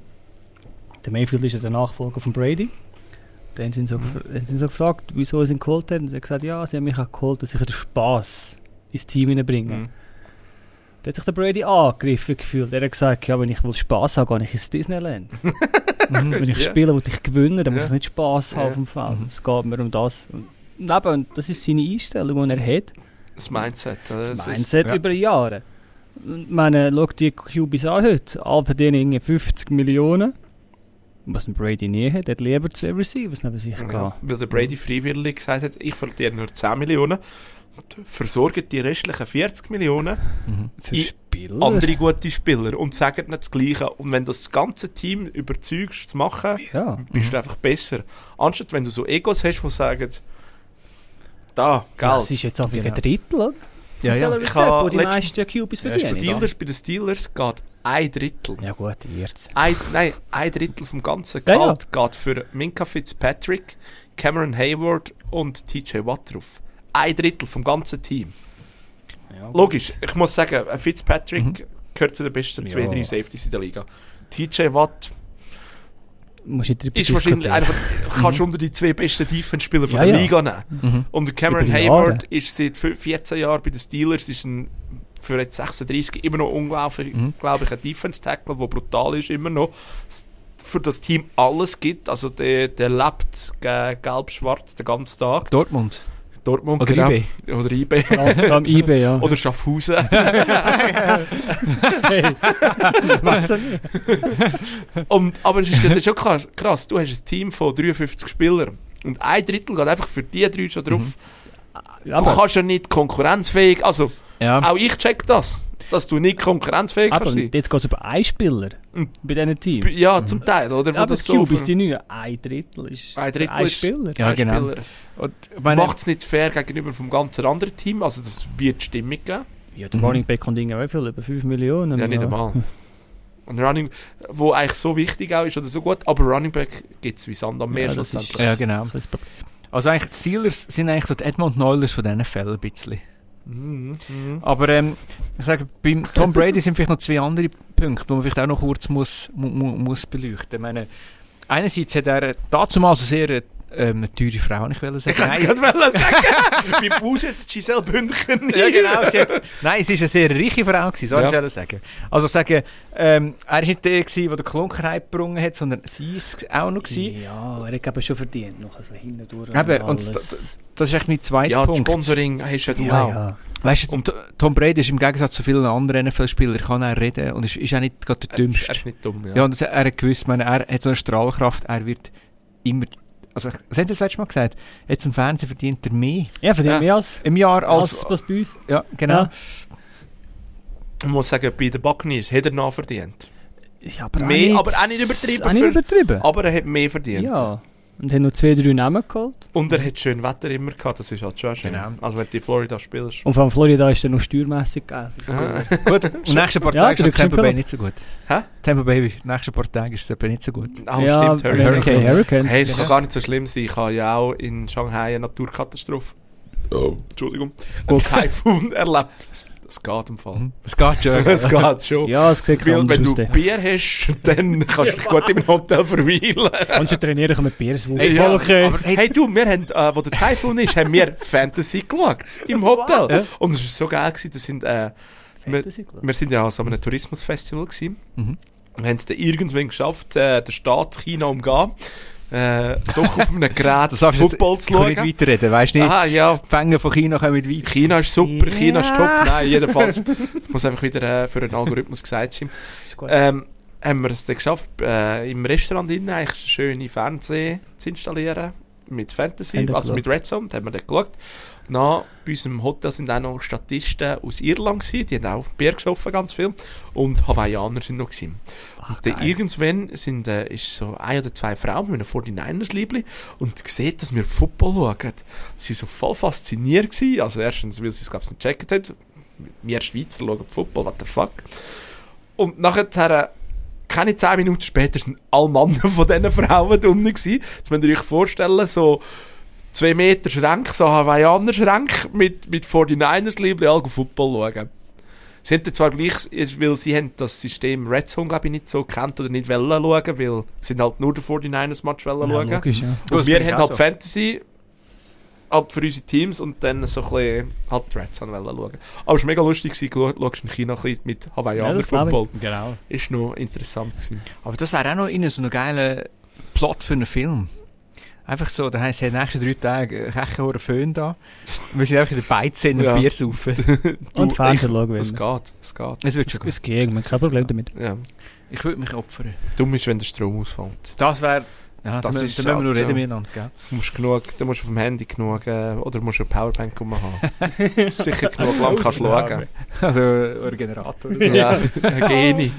Der Mayfield ist ja der Nachfolger von Brady. Dann sind sie so, gef- dann sind sie so gefragt, wieso sie ihn geholt haben. Und sie haben gesagt, ja, sie haben mich auch geholt, dass ich den Spass ins Team hineinbringe. Mhm. Da hat sich der Brady angegriffen gefühlt. Er hat gesagt, ja, wenn ich will Spass habe, gehe ich ins Disneyland. Wenn ich Ja. spiele, will ich gewinnen, dann muss Ja. ich nicht Spass haben Ja. auf dem Feld. Mhm. Es geht mir um das. Und, eben, und das ist seine Einstellung, die er hat. Das Mindset. Das ist- Mindset ja. über Jahre. Ich meine, schau die Q Bs an heute. Alle verdienen irgendwie fünfzig Millionen. Was ein Brady nie hat. Er hat lieber zwei Receivers neben sich Ja, gehabt. weil der Brady freiwillig gesagt hat, ich verdiene nur zehn Millionen und versorge die restlichen vierzig Millionen Mhm. Für I- Spieler? andere gute Spieler und sagen nicht das Gleiche. Und wenn du das ganze Team überzeugst zu machen, Ja. bist du einfach besser. Anstatt wenn du so Egos hast, die sagen, da, Geld. Das ist jetzt auch wie ein Genau. Drittel, oder? Ja, Im ja. Salary Ich Cap, habe wo die letztens- meisten Q Bs Ja, verdienen. Steelers, bei den Steelers geht ein Drittel. Ja gut, jetzt. Ein, nein, ein Drittel vom ganzen Ja, Gehalt geht für Minka Fitzpatrick, Cameron Hayward und T J Watt drauf. Ein Drittel vom ganzen Team. Ja, Logisch, ich muss sagen, ein Fitzpatrick Mhm. gehört zu den besten zwei, Ja. drei Safeties in der Liga. T J Watt Musst du drüber ist wahrscheinlich diskutieren. einer, kannst du unter die zwei besten Defense-Spieler von Ja, der ja. Liga nehmen. Mhm. Und der Cameron Über die Hayward Jahre. ist seit v- vierzehn Jahren bei den Steelers, ist ein, für jetzt sechsunddreißig immer noch unglaublich, Mhm. glaube ich, ein Defense-Tackle, der brutal ist, immer noch. S- Für das Team alles gibt, also der, der lebt ge- gelb-schwarz den ganzen Tag. Dortmund. Dortmund, Oder genau. eBay. Oder eBay. Vor allem- vor allem eBay, ja. Oder Schaffhausen. Hey. Weiss ich nicht. Und, aber es ist, das ist schon krass, krass, du hast ein Team von dreiundfünfzig Spielern und ein Drittel geht einfach für die drei schon drauf. Ja, Du aber, kannst ja nicht konkurrenzfähig, also Ja. auch ich check das, dass du nicht konkurrenzfähig aber kannst sein. jetzt geht es über einen Spieler Mhm. bei diesen Teams. B- Ja, zum Teil, oder? Wo Aber das das so Cube ist für- die neue. Ein Drittel ist Ein Drittel ein ist- Spieler. Ja, ein genau. Spieler. Und, ich meine, Macht es nicht fair gegenüber vom ganzen anderen Team, also das wird Stimmung geben. Ja, der Mhm. Running Back kommt irgendwie auch viel, über fünf Millionen. Ja, nicht einmal. Und Running, wo eigentlich so wichtig auch ist oder so gut, aber Running Back gibt es wie Sand am Meer Ja, das schlussendlich. ja, genau. Das ist- Also eigentlich, die Steelers sind eigentlich so die Edmund Neulers von diesen Fällen ein bisschen. Mhm, mhm. Aber ähm, ich sage, beim Tom Brady sind vielleicht noch zwei andere Punkte, die man vielleicht auch noch kurz muss, mu, mu, muss beleuchten. Ich meine, einerseits hat er dazu mal so sehr äh, Ähm, eine teure Frau, wollte ich wollte sagen. Ich kann es gerade sagen. Wie baust du jetzt Giselle Bündchen? Ja, genau. Sie hat, nein, sie war eine sehr reiche Frau, gewesen, soll ich Ja. sagen. Also sagen, ähm, er war nicht der, gewesen, der den Klunker heimgebracht hat, sondern sie war es auch noch. Gewesen. Ja, er hat eben schon verdient. Noch also hinten durch. Eben, und alles. das, das ist echt mein zweiter Ja, das Punkt. Sponsoring hast ja du ja, auch. ja. Weißt du, und Tom Brady ist im Gegensatz zu vielen anderen N F L-Spielern, kann er reden und ist, ist auch nicht gerade der Er Dümmste. ist nicht dumm, ja. Ja, und das, er hat gewusst, meine, er hat so eine Strahlkraft, er wird immer, also, was haben Sie das letzte Mal gesagt? Jetzt im Fernsehen verdient er mehr Ja, verdient Ja. mehr als, im Jahr als, als was bei uns. ja, genau. Ja. Ich muss sagen, bei den Buccaneers hat er noch verdient. Ja, aber Mehr, aber auch nicht übertrieben Auch nicht für- übertrieben. Aber er hat mehr verdient. Ja. Und haben noch zwei, drei Namen geholt. Und er hat schön Wetter immer gehabt, das ist halt schon schön. Genau. Also wenn du in Florida spielst. Und von Florida ist er noch steuermässig gegeben. Ah. Gut, und nächsten paar Ja, Tagen ist drückst Tampa du Bay empfehlen. nicht so gut. Hä? Tampa Bay, nächsten paar Tagen ist es eben nicht so gut. Ah, ja, stimmt, Hurricane. Hurricane. Hurricanes. Hey, es kann Ja. gar nicht so schlimm sein. Ich habe ja auch in Shanghai eine Naturkatastrophe. Oh, Entschuldigung. Ein Gut. Typhoon erlebt. Das geht im Fall. Es geht schon. Es geht schon. Ja, es sieht Weil, anders wenn aus. du dann. Bier hast, dann kannst du dich gut im Hotel verweilen. Kannst du trainieren können mit Bierswurf? Hey, Voll ja, okay. aber hey, du, wir haben, äh, wo der Typhoon ist, haben wir Fantasy geschaut. Im Hotel. Ja. Und es war so geil gewesen. Das sind, äh, wir, Fantasy Club. wir sind ja an so einem Tourismusfestival gewesen. Mhm. Wir haben es dann irgendwann geschafft, äh, den Staat China umgehen. Äh, doch auf einem Gerät Das darfst du jetzt- Football zu Ich kann nicht schauen. weiterreden, weißt du nicht? Aha, ja. Die Fänge von China kommen weiter. China ist super, China ist Ja. top. Nein, jedenfalls. Ich muss einfach wieder äh, für einen Algorithmus gesagt sein. Ist gut. Ähm, haben wir es dann geschafft, äh, im Restaurant innen eigentlich einen schönen Fernseher zu installieren. Mit Fantasy, Haben wir also geschaut. mit Red Zone, da haben wir dann geschaut. Nach, bei unserem Hotel sind auch noch Statisten aus Irland gewesen, die haben auch Bier gesoffen, ganz viel. Und Hawaiianer sind noch gewesen. Ach, Und dann geil. irgendwann sind, äh, ist so ein oder zwei Frauen mit einem forty-niners-Liebli und sieht, dass wir Football schauen. Sie waren so voll fasziniert gewesen. Also erstens, weil sie es, glaube ich, nicht gecheckt haben. Wir Schweizer schauen Football, what the fuck. Und nachher, äh, keine zehn Minuten später sind alle Männer von diesen Frauen da unten gewesen. Jetzt müsst ihr euch vorstellen, so zwei Meter Schränke, so Hawaiianer Schränke mit, mit forty-niners-Liebli alle Football schauen. Sie haben zwar gleich, weil sie haben das System Red Zone, glaube ich, nicht so kennt oder nicht wollen schauen, weil sie sind halt nur den forty-niners-Match wollen Ja, schauen. logisch, ja. Und Das wir bin ich haben auch halt so. Fantasy halt für unsere Teams und dann so ein bisschen halt die Red Zone wollen schauen. Aber es war mega lustig, gewesen, du schaust in China ein bisschen mit Ja, Hawaiianer das glaub ich. Football. Genau. Ist noch interessant gewesen. Aber das wäre auch noch in so einem geilen Plot für einen Film. Einfach so, da heisst, hey, die nächsten drei Tage kechen hohen Föhn da. Wir sind einfach in der Beizen und Ja. Bier saufen. Und Fernsehen ich- schauen. Es wenn- geht, es geht. Es wird schon Es gut. es geht, man hat kein Problem damit. Ja. Ich würde mich opfern. Dumm ist, wenn der Strom ausfällt. Das wäre... Ja, Das da, ist da müssen wir nur schade, reden ja. miteinander, gell? Du musst, genug, du musst auf dem Handy genug, äh, oder musst eine Powerbank rum haben. Sicher genug lang kannst du schauen. Also, oder ein Generator. oder so. Ja, ein Geni.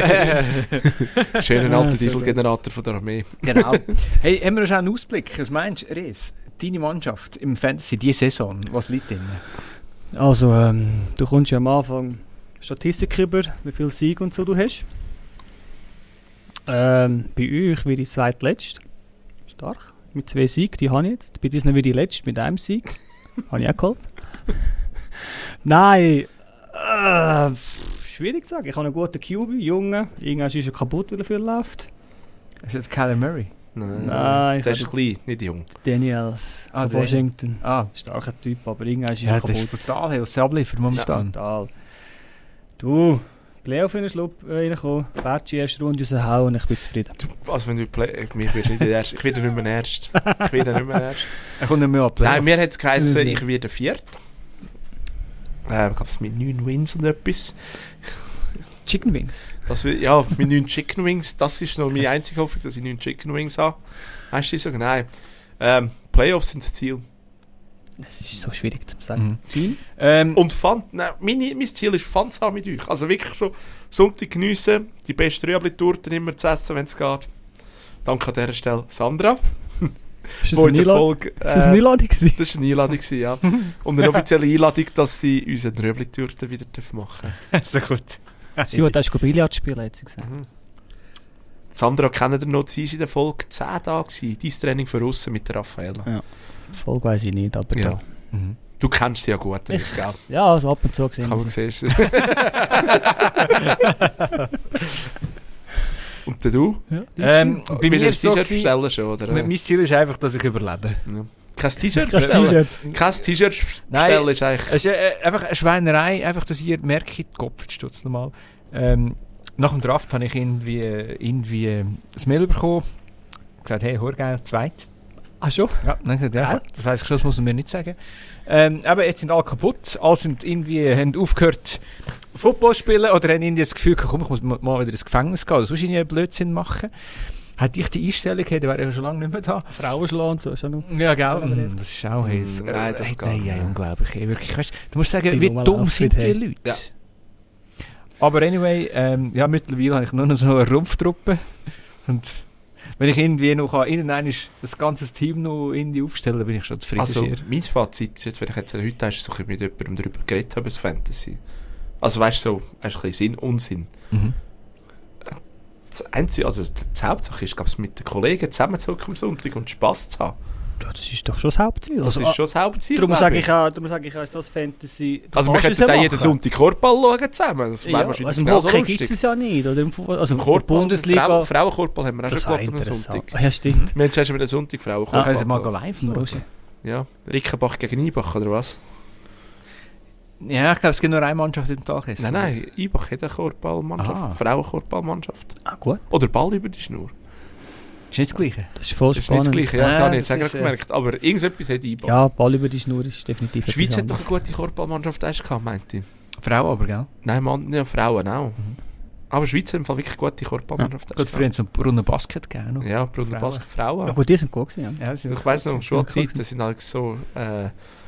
Schönen Ja, alten sehr Dieselgenerator von der Armee. Genau. Hey, haben wir schon einen Ausblick? Was meinst du, Ries? Deine Mannschaft im Fantasy, diese Saison, was liegt drin? Also, ähm, du kommst ja am Anfang Statistik über, wie viel Sieg und so du hast. Ähm, bei euch werde ich zweitletzt. Stark. Mit zwei Siegen, die habe ich jetzt. Bei diesen werde ich letzt mit einem Sieg. Habe ich auch geholt. Nein. Äh, schwierig zu sagen. Ich habe einen guten Q B, Junge. Irgendwann ist er kaputt, weil er viel läuft. Ist das Kyler Murray? Nein, Nein, ich der ist hab- klein, nicht jung. Daniels Ah, von der. Washington. Ah, Starker Typ, aber irgendwann ist ja, er das ist kaputt. brutal, hey, was sie abliefern momentan. Total. Du, Playoff in den Schlupp reinkommen, Bertschi erste Runde raushauen und ich bin zufrieden. Du, also wenn du Play... Ich, mich wirst nicht der Erste. Ich werde nicht mehr Erst. Ich werde nicht mehr Erst. Er kommt nicht mehr ab. Nein, mir hat es geheißen, Mhm. ich werde Viert. Äh, ich glaube, es mit neun Wins und etwas. Chicken Wings. Das, will- ja, mit neun Chicken Wings. Das ist noch meine einzige Hoffnung, dass ich neun Chicken Wings habe. Weißt du, so? Nein. Ähm, Playoffs sind das Ziel. Das ist so schwierig zu sagen. Mhm. Team? Ähm, Und Fun, nein, meine, mein Ziel ist Fun zu haben mit euch. Also wirklich so Sonntag geniessen, die besten Rüebli-Torten immer zu essen, wenn es geht. Danke an dieser Stelle Sandra. Ist das wo eine in der Einladung? Folge, Ist das eine äh, Einladung gewesen? das war eine Einladung, gewesen, ja. Und eine offizielle Einladung, dass sie unsere Rüebli-Torten wieder machen dürfen. so gut. Sie hat erst Billard spielen, hat sie gesagt. Mhm. Sandra, kennt ihr noch, sie war in der Folge zehn da gewesen, dein Training für Russen mit der Raffaella. Ja. Die Folge weiss ich nicht, aber Ja. da. Mhm. Du kennst sie ja gut, Ich- das, gell? Ja, also ab und zu gesehen. Kann man sie. sehen. Und dann du? Ja, Ähm, bei mir Wieder ist ein so T-Shirt gewesen, bestellen schon, oder? mein Ziel ist einfach, dass ich überlebe. Ja. Kein T-Shirt das bestellen? T-Shirt. Kein T-Shirt Nein. bestellen ist eigentlich... Es ist äh, einfach eine Schweinerei, einfach, dass ihr merkt, den Kopf stutzt nochmal. Ähm, nach dem Draft habe ich irgendwie, irgendwie äh, ein Mail bekommen. Gesagt, hey, Horgeil, zweit. Ach schon? Ja, dann habe ich gesagt, ja, Geil. das weiss ich schon, das muss man mir nicht sagen. Ähm, aber jetzt sind alle kaputt, alle sind irgendwie, haben aufgehört Football spielen oder haben irgendwie das Gefühl, komm, ich muss mal mal wieder ins Gefängnis gehen oder sonst irgendwie einen Blödsinn machen. Hätte ich die Einstellung hätte, wäre ich schon lange nicht mehr da. Frauen schlagen und so. Ist auch noch. Ja, gell? Mm, das ist auch hey, Mm, nein, das hey, geht hey, nicht. hey, unglaublich. Hey, wirklich, weißt, du musst Das sagen, Ding wie mal dumm auf sind mit, die hey. Leute. Ja. Aber anyway, ähm, ja, mittlerweile habe ich nur noch so eine Rumpftruppe. Und wenn ich irgendwie noch irgendwann das ganze Team noch irgendwie aufstellen, bin ich schon zufrieden. Also, schier. mein Fazit ist jetzt, wenn ich jetzt heute hast, so ein bisschen mit jemandem darüber geredet habe, über das Fantasy. Also, weißt du, so, weißt, ein bisschen Sinn, Unsinn. Mhm. Das Einzige, also, die Hauptsache ist, glaube ich, mit den Kollegen zusammenzuhocken am Sonntag und Spass zu haben. Ja, das ist doch schon das Hauptziel. Das Also, ist schon das Hauptziel. Darum glaube sage ich auch, darum sage ich auch, ist das Fantasy. da Also, wir kannst könnten du es dann ja jeden machen. Sonntag Korbball schauen zusammen. Das wäre Ja, wahrscheinlich also im genauso Hockey lustig. gibt es ja nicht. Oder im, Fu- also in der Korbball, Bundesliga. Frau, Frauenkorbball haben wir auch Das schon wäre geglaubt am interessant. Sonntag. Ja, stimmt. Mensch, hast du mit dem Sonntag Frauenkorbball? Können Sie mal live schauen? Ja, Rickenbach gegen Ibach, oder was? Ja, ich glaube, es gibt nur eine Mannschaft im Tag. Nein, nein, Ibach hat eine Korbballmannschaft, Ah. Frauenkorbballmannschaft. Ah, gut. Oder Ball über die Schnur. Ist nicht das Gleiche. Das ist voll Das ist nicht spannend. das Gleiche, ja, das Ja, habe ich jetzt das eigentlich ist, äh, gemerkt. Aber irgendetwas hat Ibach. Ja, Ball über die Schnur ist definitiv Die Schweiz etwas hat doch eine anderes. gute Korbballmannschaft erst gehabt, meinte ich. Frau aber, gell? Nein, Mann, ja, Frauen auch. Aber Schweiz hat im Fall wirklich gute Korbballmannschaft Gut, erst früher haben sie einen Brunnen Basket gegeben. noch. Ja, Bruder Frauen. Basket, Frauen. Ja, gut, die sind gut gewesen. Ja. Ja, sie sind Ich weiss noch, gut. Schulzeit, da sind halt so äh,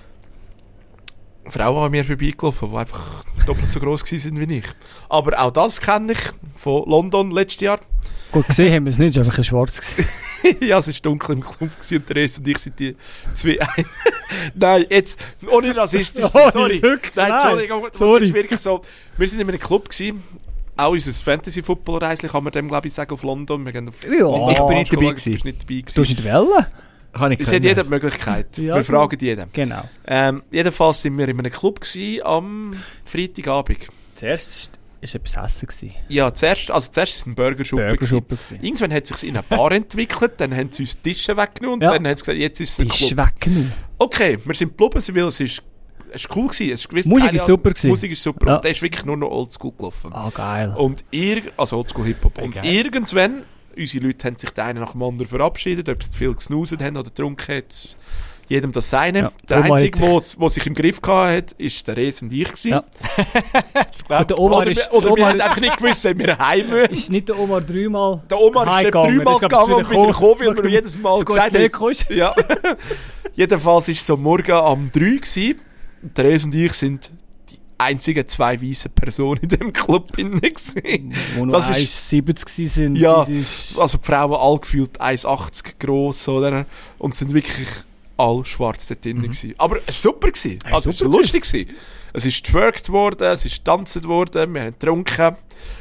Frauen an mir vorbeigelaufen, die einfach doppelt so gross waren wie ich. Aber auch das kenne ich von London letztes Jahr. Gut, gesehen haben wir es nicht, es war einfach ein schwarz. gewesen. Ja, es war dunkel im Club gewesen und Therese und ich sind die zwei ein. Nein, jetzt, ohne rassistisch, Sorry, sorry. wirklich, Nein, nein. Entschuldigung, Sorry. das ist wirklich so. Wir sind in einem Club gewesen. Auch unser Fantasy-Football-Reisli kann man dem, glaube ich, sagen, auf London. Wir gehen auf Ja. Ich bin nicht dabei Du bist gewesen. nicht dabei Du hast gewesen. nicht wollen? Kann ich Es können. hat jeder die Möglichkeit. Ja, wir genau. fragen jeden. Genau. Ähm, jedenfalls sind wir in einem Club gewesen, am Freitagabend. Zuerst war etwas Essen. gewesen. Ja, zuerst, also zuerst ist es ein Burgerschuppe. gewesen. Burgerschuppe. gewesen. Irgendwann hat es sich in eine Bar entwickelt, dann haben sie uns die Tische weggenommen und Ja. dann haben sie gesagt, jetzt ist es ein Die ist Club. weggenommen. Okay, wir sind geblieben, weil es ist, es ist cool gewesen. Es ist gewiss, Musik keine ist super Ahnung, gewesen. Musik ist super. Ja. Und der ist wirklich nur noch Oldschool gelaufen. Ah, geil. Und irg also Oldschool Hip-Hop. Und geil. irgendwann, unsere Leute haben sich der eine nach dem anderen verabschiedet, ob sie zu viel gesnooset haben oder getrunken haben. Jedem das seine. Ja. Der Oma Einzige, hat der sich, wo sich im Griff gehabt hat, ist der Res und ich gewesen. Ja. Das glaub Und der Omar Oder, ist, wir- oder wir Omar haben einfach nicht gewusst, ob wir heim müssen. ist nicht der Omar dreimal Der Omar ist dort heimgegangen. dreimal Das ist, glaub gegangen ich, und wieder gekommen, weil wir Weil jedes Mal so gut gesagt nicht haben. ist. Ja. Jedenfalls war es so morgen am drei gewesen. Und Therese und ich sind die einzigen zwei weißen Personen in diesem Club innen gewesen. Wo noch Das ist- eins siebzig sind. Ja. das ist- Also die Frauen all gefühlt eins achtzig gross, oder? Und sind wirklich all schwarz dort drin gewesen. Aber es war super gewesen. Hey, Also es super war lustig gewesen. Es ist getwerkt worden, es ist getanzt worden, wir haben getrunken.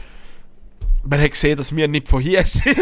Man hat gesehen, dass wir nicht von hier sind.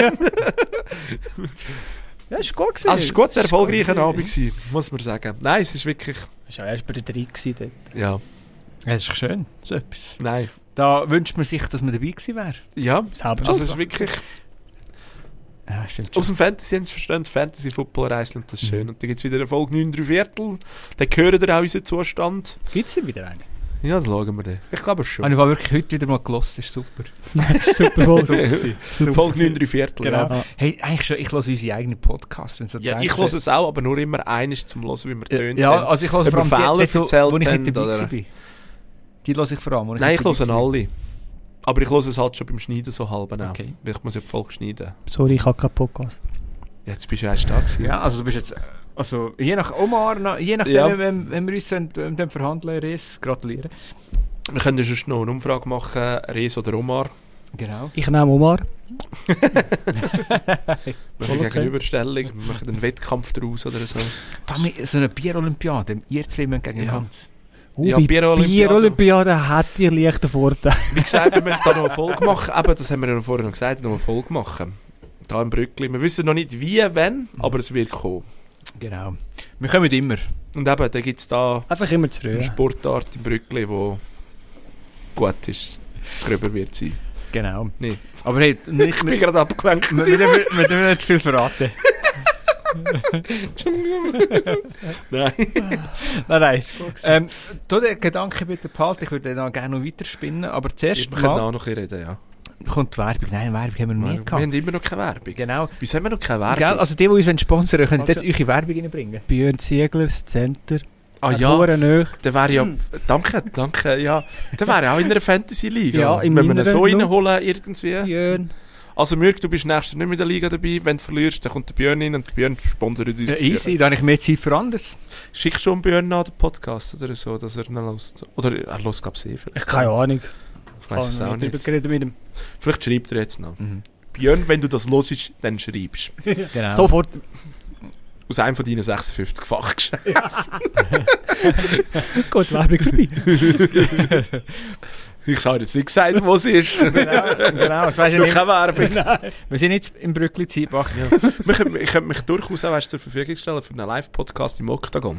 Ja, ist gut gewesen. Also es war gut, ein Ist erfolgreicher gut Abend gewesen. gewesen, muss man sagen. Nein, es ist wirklich... Das war ja erst bei der drei gewesen dort. Ja, Das ist schön, so etwas. nein. Da wünscht man sich, dass man dabei gewesen wäre. Ja, Das Hauptjob. also es ist wirklich... Ja, stimmt schon. Aus dem Fantasy haben sie verstanden, Fantasy Football reisen und das ist schön. Und dann gibt es wieder eine Folge neun drei Viertel. Dann hören wir auch unseren Zustand. Gibt es wieder eine? Ja, das schauen wir dann. Ich glaube schon. Habe ich aber wirklich heute wieder mal gehört, das ist super. Das ist super voll. Super gewesen. Super Folge gewesen. neun drei Viertel. Genau. Ja, Hey, eigentlich schon, ich höre unsere eigenen Podcasts. Wenn so ja denkst, ich höre es auch, aber nur immer eines zum Hören, wie wir tönen. Ja, also ich höre Ob vor allem wir Fehler die, die, erzählt wo ich nicht haben, dabei oder? war. Die höre ich vor allem. wo Nein, ich nicht höre dabei war. alle. Aber ich höre es halt schon beim Schneiden so halb auch. Okay. Weil ich muss ja die Folge schneiden. Sorry, ich habe keinen Podcast. Ja, jetzt bist du erst da gewesen. Ja, also du bist jetzt... Also je nach Omar, na- je nachdem, Ja. wenn, wenn wir uns dann, ähm, dann verhandeln, Res, gratulieren. Wir können ja schon noch eine Umfrage machen, Res oder Omar. Genau. Ich nehme Omar. Wir Voll machen okay. Gegenüberstellung, wir machen einen Wettkampf daraus oder so. Damit, so eine Bier-Olympiade, ihr zwei müssen gegeneinander. Uh, Ja, bei Bier-Olympiade. Bier-Olympiade hat ihr leichten Vorteil. Wie gesagt, wir müssen da noch eine Folge machen. Eben, das haben wir ja vorher noch gesagt, noch eine Folge machen. Da im Brückli. Wir wissen noch nicht wie, wenn, aber es wird kommen. Genau. Wir kommen immer. Und eben, da gibt es da Einfach immer zu früh. eine Sportart im Brückli, die gut ist, gröber wird sein. Genau. Nee. Aber hey, nicht, Ich bin wir, gerade abgelenkt. wir, wir, wir, wir dürfen nicht zu viel verraten. Nein. Nein, nein. Ähm, du den Gedanken bitte behalten, ich würde dann gerne noch weiterspinnen, aber zuerst Wir können mal auch noch ein bisschen reden, ja. kommt die Werbung. Nein, Werbung haben wir noch Wir, nie wir gehabt. haben immer noch keine Werbung. Genau. Wieso haben wir noch keine Werbung? Gell? Also die, die uns sponsern können, können Also- jetzt eure Werbung reinbringen. Björn Ziegler, das Center. ah Ein ja, Bauern nöch. der wäre ja... Danke, danke, ja. Der wäre ja auch in einer Fantasy-Liga. Ja, in Wenn wir ihn meiner so noch. reinholen irgendwie. Björn. Also Mürk, du bist nächstes Jahr nicht mehr in der Liga dabei. Wenn du verlierst, dann kommt der Björn rein und der Björn sponsert uns. Ja, dafür. easy, da habe ich mehr Zeit für anderes. Schick schon Björn an den Podcast oder so, dass er ihn lässt. Oder er lässt, glaube ich, eh vielleicht. Ich keine Ahnung. Ich weiss es Kann auch noch nicht nicht. drüber mit ihm. Vielleicht schreibt er jetzt noch. Mhm. Björn, wenn du das hörst, dann schreibst. Genau. Sofort. Aus einem von deinen sechsundfünfzig Fachgeschäften. Gut, Werbung vorbei. Ich habe jetzt nicht gesagt, wo es ist. genau, genau. Das weisst du Nur nicht. keine Werbung. Wir sind jetzt im Brückli Zeitbach. Ich könnte ich könnte mich durchaus auch weißt, zur Verfügung stellen für einen Live-Podcast im Octagon.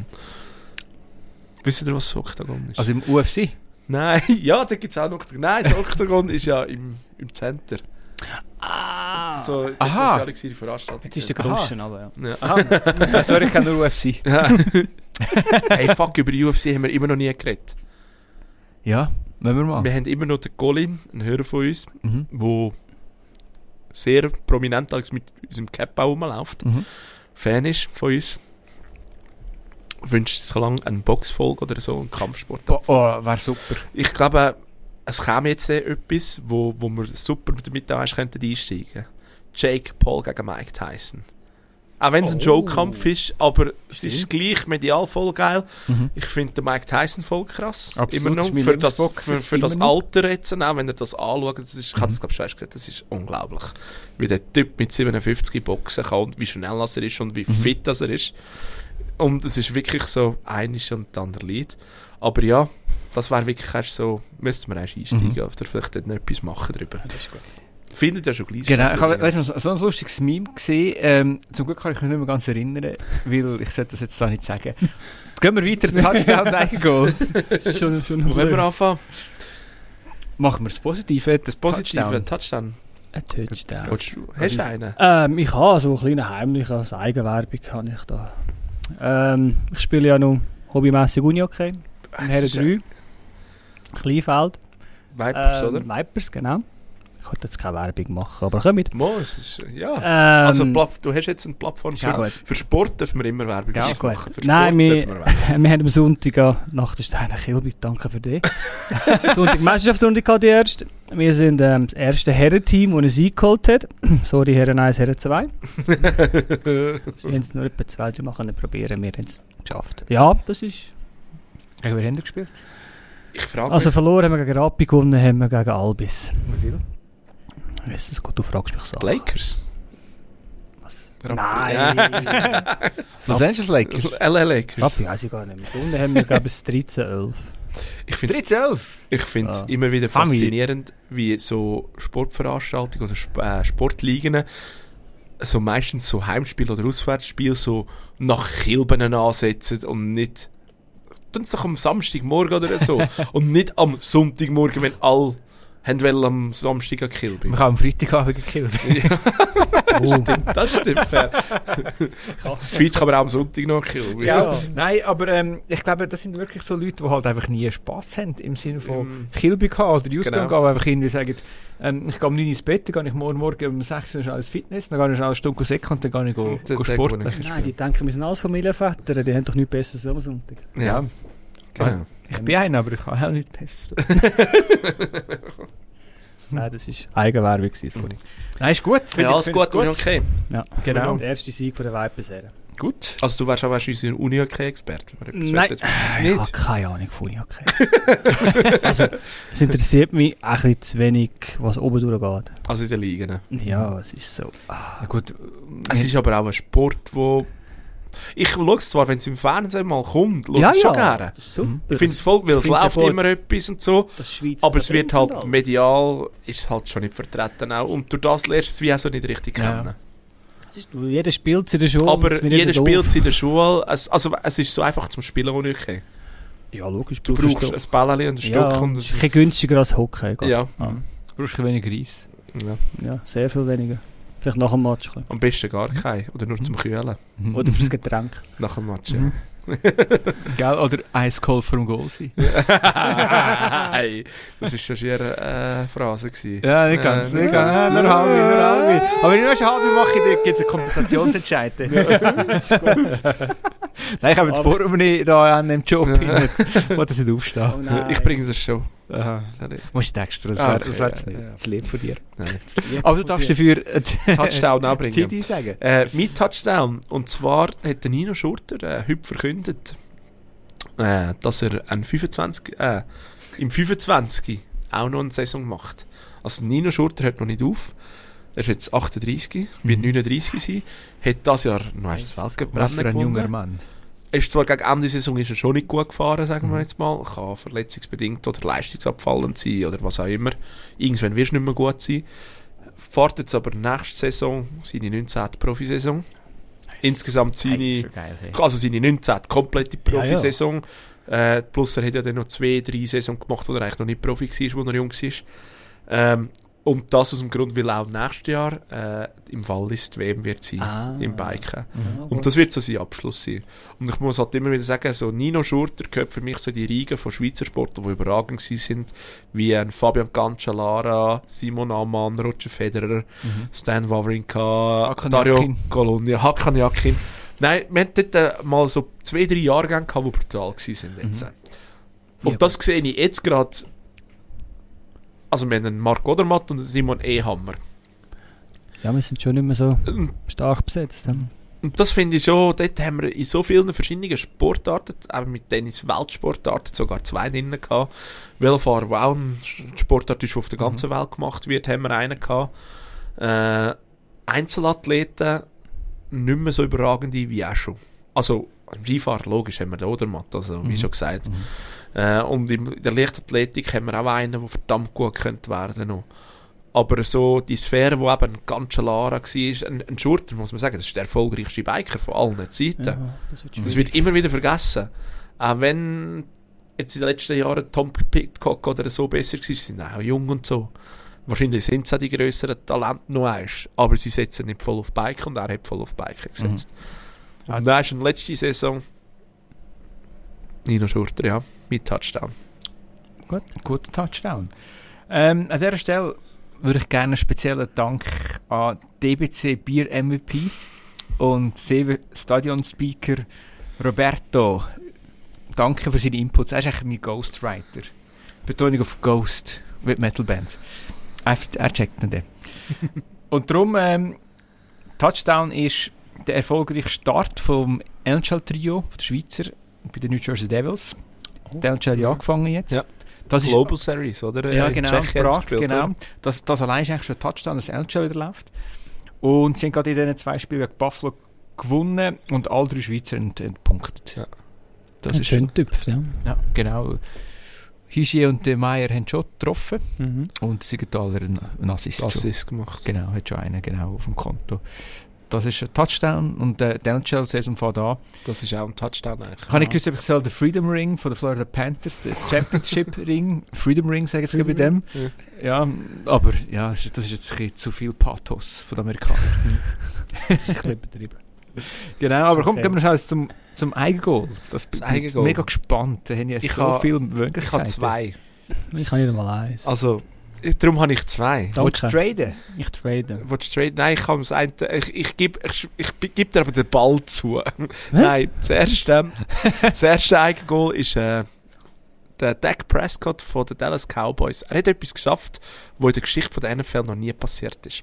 Wisst ihr, was das Octagon ist? Also im U F C. Nein, ja, da gibt es auch noch Octagon. Nein, das Octagon ist ja im, im Center. Ah. So, Aha. das war die Veranstaltung. Jetzt ist der Aha. Groschen, aber ja. Ja. Ah, sorry, ich kenne nur U F C. Hey, fuck, über U F C haben wir immer noch nie geredet. Ja, wollen wir mal. Wir haben immer noch den Colin, einen Hörer von uns, Mhm. der sehr prominent als mit unserem Cap auch rumläuft. Mhm. Fan ist von uns. Wünscht sich lang eine Boxfolge oder so, einen Kampfsport. Oh, oh wäre super. Ich glaube, es käme jetzt eh etwas, wo, wo wir super damit auch könnten einsteigen. Jake Paul gegen Mike Tyson. Auch wenn es ein Oh. Joke-Kampf ist, aber es Stimmt. ist gleich medial voll geil. Mhm. Ich finde den Mike Tyson voll krass. Absolut, Immer noch. ist mein Für das, Lieblingsboxer, für, für das immer noch. Alter jetzt, auch wenn ihr das anschaut, das ist, ich habe das glaube ich schon erst gesagt, das ist unglaublich. Wie der Typ mit siebenundfünfzig boxen kann und wie schnell das er ist und wie Mhm. fit das er ist. Und es ist wirklich so, einisch und der andere Lied. Aber ja, das wäre wirklich erst so, müssten wir erst einsteigen Mhm. oder vielleicht dort noch etwas machen darüber. Das ist gut. Findet ja schon gleich Genau, statt, ich habe übrigens. weißt du, so ein lustiges Meme gesehen. Ähm, zum Glück kann ich mich nicht mehr ganz erinnern, weil ich sollte das jetzt da nicht sagen. Gehen wir weiter, Touchdown, Eigengoal. Das ist schon, schon Wo wollen wir anfangen? Machen wir das Positive, Das positive Touchdown. Ein Touchdown. Willst du- Hast du einen? Ähm, ich habe so eine kleine heimliche also Eigenwerbung habe ich da. Ähm, ich spiele ja noch hobbymässig Unihockey im Herren drei. Kleinfeld. Vipers, Ähm, oder? Vipers, genau. Ich wollte jetzt keine Werbung machen, aber komm mit. Mo, es ist, ja. Ähm, Also Platt- du hast jetzt eine Plattform ist für, gut. für Sport dürfen wir immer Werbung Ja, ist gut. machen. Für Nein, Sport wir, dürfen wir Werbung. wir haben am Sonntag ja, nach der Steiner Kilby, danke für dich. Sonntag Meisterschaftsrunde gehabt, die erste. Wir sind ähm, das erste Herrenteam, das einen Sieg geholt hat. Sorry, Herren eins, Herren zwei. Sie haben es nur etwa zwei Mal können probieren, wir haben es geschafft. Ja, das ist... Haben wir Hände gespielt? Ich frage Also mich, verloren haben wir gegen Rappi, gewonnen haben wir gegen Albis. Wie viel? Ist das gut, du fragst mich so. die Lakers? Was? Rappi. Nein! Los Angeles Lakers. L A Lakers. Rappi weiss ich gar nicht mehr. Gewonnen haben wir, glaube ich, dreizehn elf. Ich finde es dreizehn elf. ich find's Ah. immer wieder Familie. faszinierend, wie so Sportveranstaltungen oder Sp äh, Sportligen so meistens so Heimspiel oder Auswärtsspiel so nach Kilbenen ansetzen und nicht tun es doch am Samstagmorgen oder so und nicht am Sonntagmorgen, wenn alle haben wollen am Samstag an Kilby. Man kann am Freitagabend gekillt. Ja, stimmt, das stimmt fair. Die Schweiz kann man auch am Sonntag noch Kilby. Ja. Nein, aber ähm, ich glaube, das sind wirklich so Leute, die halt einfach nie Spass haben im Sinne von Im- Kilby haben oder Justung Genau. gehen, die einfach irgendwie sagen, ähm, ich gehe um neun Uhr ins Bett, dann gehe ich morgen Morgen um sechs Uhr schnell ins Fitness, dann gehe ich schnell eine Stunde säcken und dann gehe ich go, Und dann- go dann sporteln. gehe ich- Nein, die denken, wir sind alles Familienväter, die haben doch nichts Besseres am Sonntag. Ja, Ja. genau. Ich bin einer, aber ich habe auch nichts Besseres. Nein, das war Eigenwerbung, sorry. Nein, ist gut. Finde Ja, ich- alles finde gut, ich okay. Ja, Genau. Der erste Sieg von der Vipers-Serie. Gut. Also du wärst auch weißt, unser Uni-Hockey-Experte. wenn wir Nein, etwas ich Nicht? habe keine Ahnung von Unihockey. Also, es interessiert mich ein bisschen zu wenig, was oben durchgeht. Also in den Ligen. Ja, es ist so. Ja, gut. Es ist aber auch ein Sport, wo... Ich schaue es zwar, wenn es im Fernsehen mal kommt, schaue Ja, ich schon ja. gerne. Super. Ich finde es voll, weil Ich es find's läuft sofort- immer etwas und so. Das Schweiz Aber es wird halt alles. medial, ist es halt schon nicht vertreten auch. Und durch das lernst du es wie auch so nicht richtig Ja. kennen. Das ist, jeder spielt es in der Schule. Aber es wird jeder nicht doof. spielt es in der Schule. Es, also es ist so einfach zum Spielen, wo ich okay. Ja, logisch. Du brauchst ein Bällchen und ein Stück ja, und ist ein bisschen günstiger als Hockey. gell? Ja. Ah. Brauchst du weniger Eis? Ja. Ja, sehr viel weniger. Vielleicht nach dem Match. ein Am besten gar kein. Oder nur zum Kühlen. bisschen. Oder fürs Getränk. Nach dem Match, Mhm. ja. Gell? Oder eiskalt vor dem Goal sein. Hey, das war schon schier eine äh, Phrase. Gewesen. Ja, nicht ganz. Äh, Nicht ganz. Ja, nur halbe, nur halbe. Aber wenn ich nur schon halbe mache, gibt es einen Kompensationsentscheid. Nein, ich habe jetzt vor mir da an dem Job hin, wo das nicht aufstehen. Oh nein. Ich bringe das schon. Aha. Sorry. Musst du extra, das Ah, wäre okay, das wär's ja, nicht. ja. Das Lied von dir. Nein. Aber du darfst dafür Touchdown anbringen. T D sagen. Äh, mein Touchdown. Und zwar hat der Nino Schurter äh, heute verkündet, äh, dass er ein fünfundzwanzig, äh, im fünfundzwanzig auch noch eine Saison macht. Also Nino Schurter hört noch nicht auf. Er ist jetzt achtunddreißig, wird Mhm. neununddreißig sein. Hat dieses Jahr noch das Was für Weltcup-Rennen ein junger gewonnen. Mann. Ist zwar gegen Ende der Saison ist er schon nicht gut gefahren, sagen wir Mhm. jetzt mal. Kann verletzungsbedingt oder leistungsabfallend sein oder was auch immer. Irgendwann wirst du nicht mehr gut sein. Fährt jetzt aber nächste Saison seine neunzehnte Profisaison. Insgesamt seine, Schon geil, hey. also seine neunzehnte komplette Ja, ja. Profisaison. Äh, plus er hat ja dann noch zwei, drei Saisons gemacht, wo er eigentlich noch nicht Profi war, wo er jung war. Ähm, und das aus dem Grund, weil auch nächstes Jahr äh, im Wallis die W M wird sein, Ah. im Biken. Ja, Und das wird so sein Abschluss sein. Und ich muss halt immer wieder sagen, so Nino Schurter gehört für mich so die Riege von Schweizer Sportlern, die überragend sind, wie ein Fabian Cancellara, Simon Ammann, Roger Federer, Mhm. Stan Wawrinka, Hakan Dario Yakin. Colonia, Hakan Yakin. Nein, wir hatten dort äh, mal so zwei, drei Jahrgänge gehabt, die brutal waren. Jetzt. Mhm. Und Ja, das sehe ich jetzt gerade. Also wir haben einen Marc Odermatt und einen Simon Ehammer. Ja, wir sind schon nicht mehr so Und stark besetzt. ja. Und das finde ich schon, dort haben wir in so vielen verschiedenen Sportarten, eben mit Tennis Weltsportarten, sogar zwei drin gehabt. Velofahrer, der auch ein Sportart ist, der auf der ganzen Welt gemacht wird, haben wir einen gehabt. Äh, Einzelathleten, nicht mehr so überragende wie auch schon. Also, im Skifahrer, logisch, haben wir den Odermatt, also, wie Mhm. schon gesagt. Mhm. Äh, und in der Leichtathletik haben wir auch einen, der verdammt gut könnte werden noch. Aber so die Sphäre, wo eben ganz Lara war, ein, ein Schurter, muss man sagen, das ist der erfolgreichste Biker von allen Zeiten. Ja, das wird Das schwierig. wird immer wieder vergessen. Auch wenn jetzt in den letzten Jahren Tom Pidcock oder so besser war, sind auch jung und so. Wahrscheinlich sind es auch die grösseren Talente noch eins, aber sie setzen nicht voll auf Biken und er hat voll auf Biken gesetzt. Mhm. Und dann ist in der letzten Saison Nino Schurter, ja, mit Touchdown. Gut, guter Touchdown. Ähm, an dieser Stelle würde ich gerne einen speziellen Dank an D B C Bier M V P und Seven Stadion Speaker Roberto. Danke für seine Inputs. Er ist eigentlich mein Ghostwriter. Betonung auf Ghost, wie die Metalband. Er, er checkt ihn dann. Und darum, ähm, Touchdown ist der erfolgreiche Start vom N H L-Trio, der Schweizer, bei den New Jersey Devils. Oh. Der N H L ja angefangen jetzt. Ja. Das ist, Global Series, oder? ja, In genau, Tschechien hat's Prag, gespielt, genau. oder? Das, das allein ist eigentlich schon ein Touchdown, dass N H L wieder läuft. Und sie haben gerade in diesen zwei Spielen gegen Buffalo gewonnen und alle drei Schweizer haben gepunktet. Ja. Das Ein ist schöner Typ, ja. ja, genau. Hischier und de Meyer haben schon getroffen Mhm. und Siegenthaler einen, einen Assist. Das schon. ist gemacht. Genau, hat schon einen genau auf dem Konto. Das ist ein Touchdown und äh, die N H L-Saison fängt an. Das ist auch ein Touchdown eigentlich. Ich habe nicht gewusst, ob ich soll den Freedom Ring von den Florida Panthers, den Championship Ring, Freedom Ring sagen sie bei dem. Ja. Ja, aber ja, das ist, das ist jetzt ein bisschen zu viel Pathos von den Amerikanern. Ein bisschen übertrieben. Genau, aber komm, Okay. gehen wir schnell zum, zum Eigengoal. Das bin ich jetzt Eigengoal. mega gespannt. Da haben ja Ich so ha- viele Ich Möglichkeiten. habe zwei. Ich habe nicht einmal eins. Also, ich- darum habe ich zwei. Willst du traden? Ich trade. Willst du trade? Nein, ich habe das eine. Ich, ich gebe ich, ich geb dir aber den Ball zu. Nein, das erste, das erste Eigengoal ist äh, der Dak Prescott von den Dallas Cowboys. Er hat etwas geschafft, was in der Geschichte von der N F L noch nie passiert ist.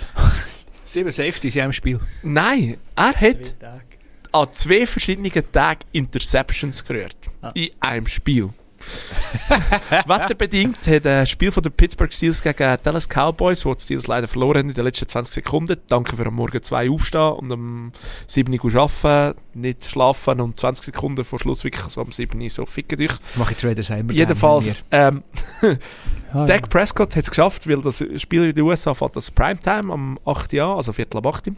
Sieben Safeties in einem Spiel. Nein, er hat an zwei verschiedenen Tagen Interceptions gerührt. Ah. In einem Spiel. Wetterbedingt hat ein Spiel von den Pittsburgh Steelers gegen die Dallas Cowboys, wo die Steelers leider verloren haben in den letzten zwanzig Sekunden. Danke für am Morgen zwei aufstehen und am sieben Uhr arbeiten, nicht schlafen und zwanzig Sekunden vor Schluss wirklich so am sieben Uhr so ficken durch. Das mache ich Traders immer Jedenfalls, ähm, Ah, Dak Prescott hat es geschafft, weil das Spiel in den U S A fährt das Primetime am acht Uhr, also Viertel ab acht Uhr.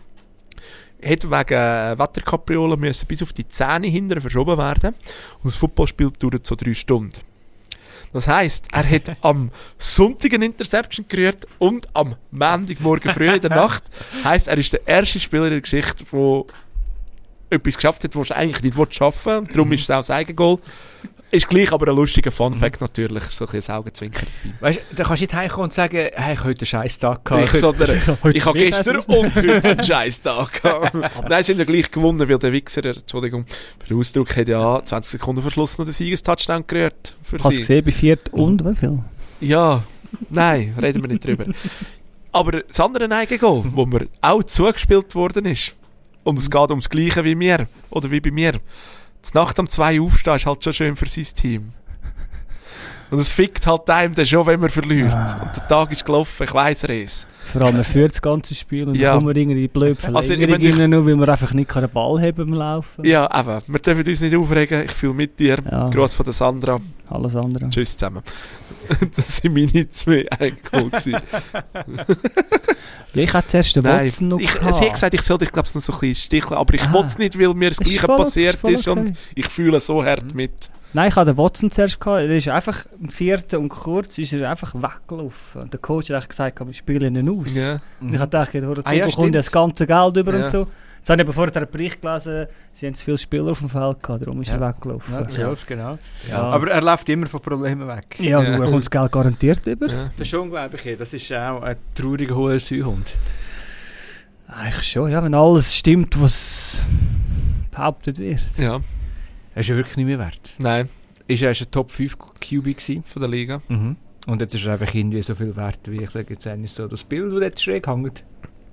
Hat wegen äh, Wetterkapriolen müssen bis auf die Zähne hinterher verschoben werden. Und das Footballspiel dauert so drei Stunden. Das heisst, er hat am Sonntag eine Interception gerührt und am Montagmorgen früh in der Nacht. Heisst, er ist der erste Spieler in der Geschichte, der etwas geschafft hat, was er eigentlich nicht schaffen will. Darum ist es auch das Eigengoal. Ist gleich aber ein lustiger Fun-Fact natürlich. So ein bisschen ein Augenzwinkern dabei. Weißt du, da kannst du nicht heimkommen und sagen, hey, ich habe heute einen scheiß Tag gehabt. Ich, sondern, ich habe gestern und heute einen scheiß Tag gehabt. Nein, sie haben ja gleich gewonnen, weil der Wichser, Entschuldigung, der Ausdruck hat ja zwanzig Sekunden Verschluss noch den Siegestouchdown gerührt. Für Hast du sie. gesehen, bei viert und wie viel? Ja, nein, reden wir nicht drüber. Aber das andere Eigengoal, wo mir auch zugespielt worden ist, und es geht ums Gleiche wie mir, oder wie bei mir. Die Nacht um zwei aufstehen ist halt schon schön für sein Team. Und es fickt halt einem dann schon, wenn man verliert. Ah. Und der Tag ist gelaufen, ich weiss es. Vor allem, man führt das ganze Spiel und ja. dann kommen wir irgendwie blöd Verlängerungen also, rein, nur weil wir einfach nicht den Ball haben beim Laufen. Ja, eben. Wir dürfen uns nicht aufregen. Ich fühle mit dir. Ja. Gruß von der Sandra. Alles andere. Tschüss zusammen. Das waren meine zwei eigentlich. Ja, ich hatte zuerst den Watson noch ich, Sie hat gesagt, ich sollte, ich glaube, noch so ein bisschen sticheln, aber ich ah. will es nicht, weil mir das Gleiche voll, passiert ist, ist und ich fühle so hart mit. Nein, ich hatte den Watson zuerst gehabt. Er ist einfach im vierten und kurz ist er einfach weggelaufen. Und der Coach hat gesagt, wir spielen ihn aus. Ja. Und ich habe gedacht, der ah, ja, bekommt das ganze Geld über ja. und so. Jetzt habe ich aber vorher einen Bericht gelesen, sie haben zu viele Spieler auf dem Feld gehabt, darum ist ja. er weggelaufen. Ja, zwölf, genau. Ja. Aber er läuft immer von Problemen weg. Ja, ja. Er kommt das Geld garantiert über. Ja. Das ist unglaublich. Das ist auch ein trauriger hoher Seehund. Eigentlich schon, ja, wenn alles stimmt, was behauptet wird. Ja. Er ist ja wirklich nicht mehr wert. Nein. Ist er ein Top fünf Q B gewesen von der Liga. Mhm. Und jetzt ist er einfach irgendwie so viel wert, wie ich sage jetzt eigentlich so das Bild, das dort schräg hängt.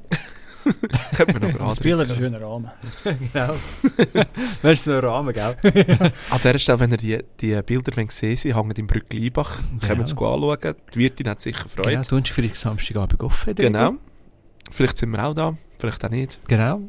Das Bild hat einen schönen Rahmen. Genau. Das ist so ein Rahmen, gell? An dieser Stelle, wenn ihr die, die Bilder sehen, sie hängen im Brückli-Eibach. Ja. Können Sie es anschauen. Die Wirtin hat sicher Freude. Ja, du hast für dich Samstagabend offen. Genau. Vielleicht sind wir auch da, vielleicht auch nicht. Genau.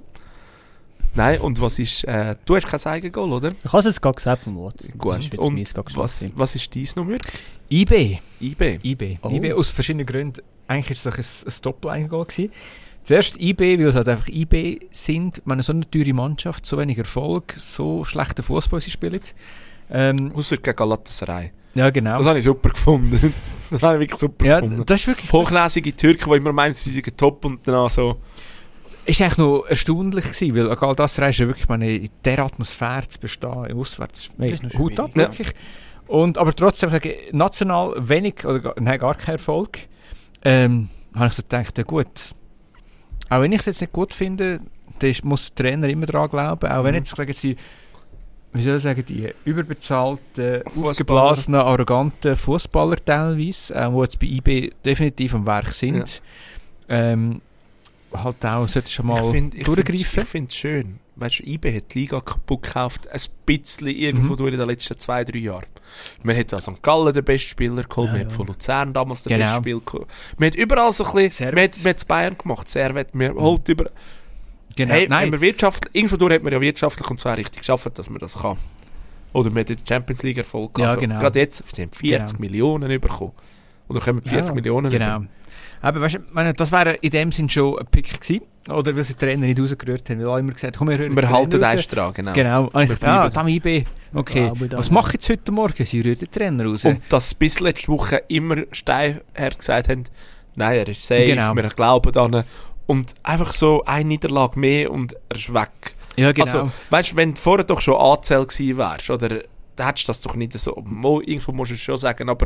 Nein, und was ist... Äh, du hast kein Eigengoal, oder? Ich habe es jetzt gerade gesagt vom Watson. Gut. Und was, was ist dein Nummer? I B. I B? I B. Oh. I B aus verschiedenen Gründen. Eigentlich war es ein, ein Doppel-Eigengoal gewesen. Zuerst I B, weil es halt einfach I B sind. Man so eine teure Mannschaft, so wenig Erfolg, so schlechter Fußball sie spielen. Ähm, Ausser gegen Galatasaray. Ja, genau. Das habe ich super gefunden. Das habe ich wirklich super ja, gefunden. Das ist wirklich... Hochnäsige Türken, die immer meinen, sie sind top und dann so... Es war eigentlich noch erstaunlich gewesen, weil Galatasaray ist ja wirklich meine, in dieser Atmosphäre zu bestehen, im Auswärts. Hut ab, wirklich. Ja. Und, aber trotzdem, sage ich, national wenig oder nein, gar kein Erfolg. Ähm, habe ich so gedacht, ja gut, auch wenn ich es jetzt nicht gut finde, dann muss der Trainer immer daran glauben, auch wenn jetzt, sage ich, wie soll ich sagen, die überbezahlten, aufgeblasenen, arroganten Fußballer teilweise, äh, die jetzt bei I B definitiv am Werk sind, ja. ähm, halt auch, sollte schon mal ich find, durchgreifen. Ich finde es schön. Weißt du, I B hat die Liga kaputt gekauft, ein bisschen irgendwo mhm. durch in den letzten zwei, drei Jahren. Man hat an Sankt Gallen den besten Spieler geholt, ja, man hat von Luzern damals den genau. besten Spieler geholt. Man hat überall so ein bisschen, man hat, man hat Bayern gemacht, Servet, man mhm. holt über... Genau. Hey, Nein. Man wirtschaftlich, irgendwo durch hat man ja wirtschaftlich und zwar richtig geschafft, dass man das kann. Oder man hat den Champions League Erfolg gehabt. Ja, also, genau. Gerade jetzt, sie haben vierzig genau. Millionen bekommen. Oder kommen vierzig ja, Millionen genau. Über. Aber weißt du, das wäre in dem Sinn schon ein Pick gewesen. Oder weil sie die Trainer nicht rausgerührt haben. Weil alle immer gesagt haben, komm, wir, wir halten den dran, genau. Genau. Und ich sagte, ah, dann I B. Okay, ja, was mache ich jetzt heute Morgen? Sie rühren den Trainer raus. Und dass bis letzte Woche immer Steinherr gesagt haben, nein, er ist safe, genau. wir glauben an. Und einfach so eine Niederlage mehr und er ist weg. Ja, genau. Also, weißt du, wenn du vorher doch schon A Z L gewesen wärst, oder, dann hättest du das doch nicht so, irgendwo musst du es schon sagen, aber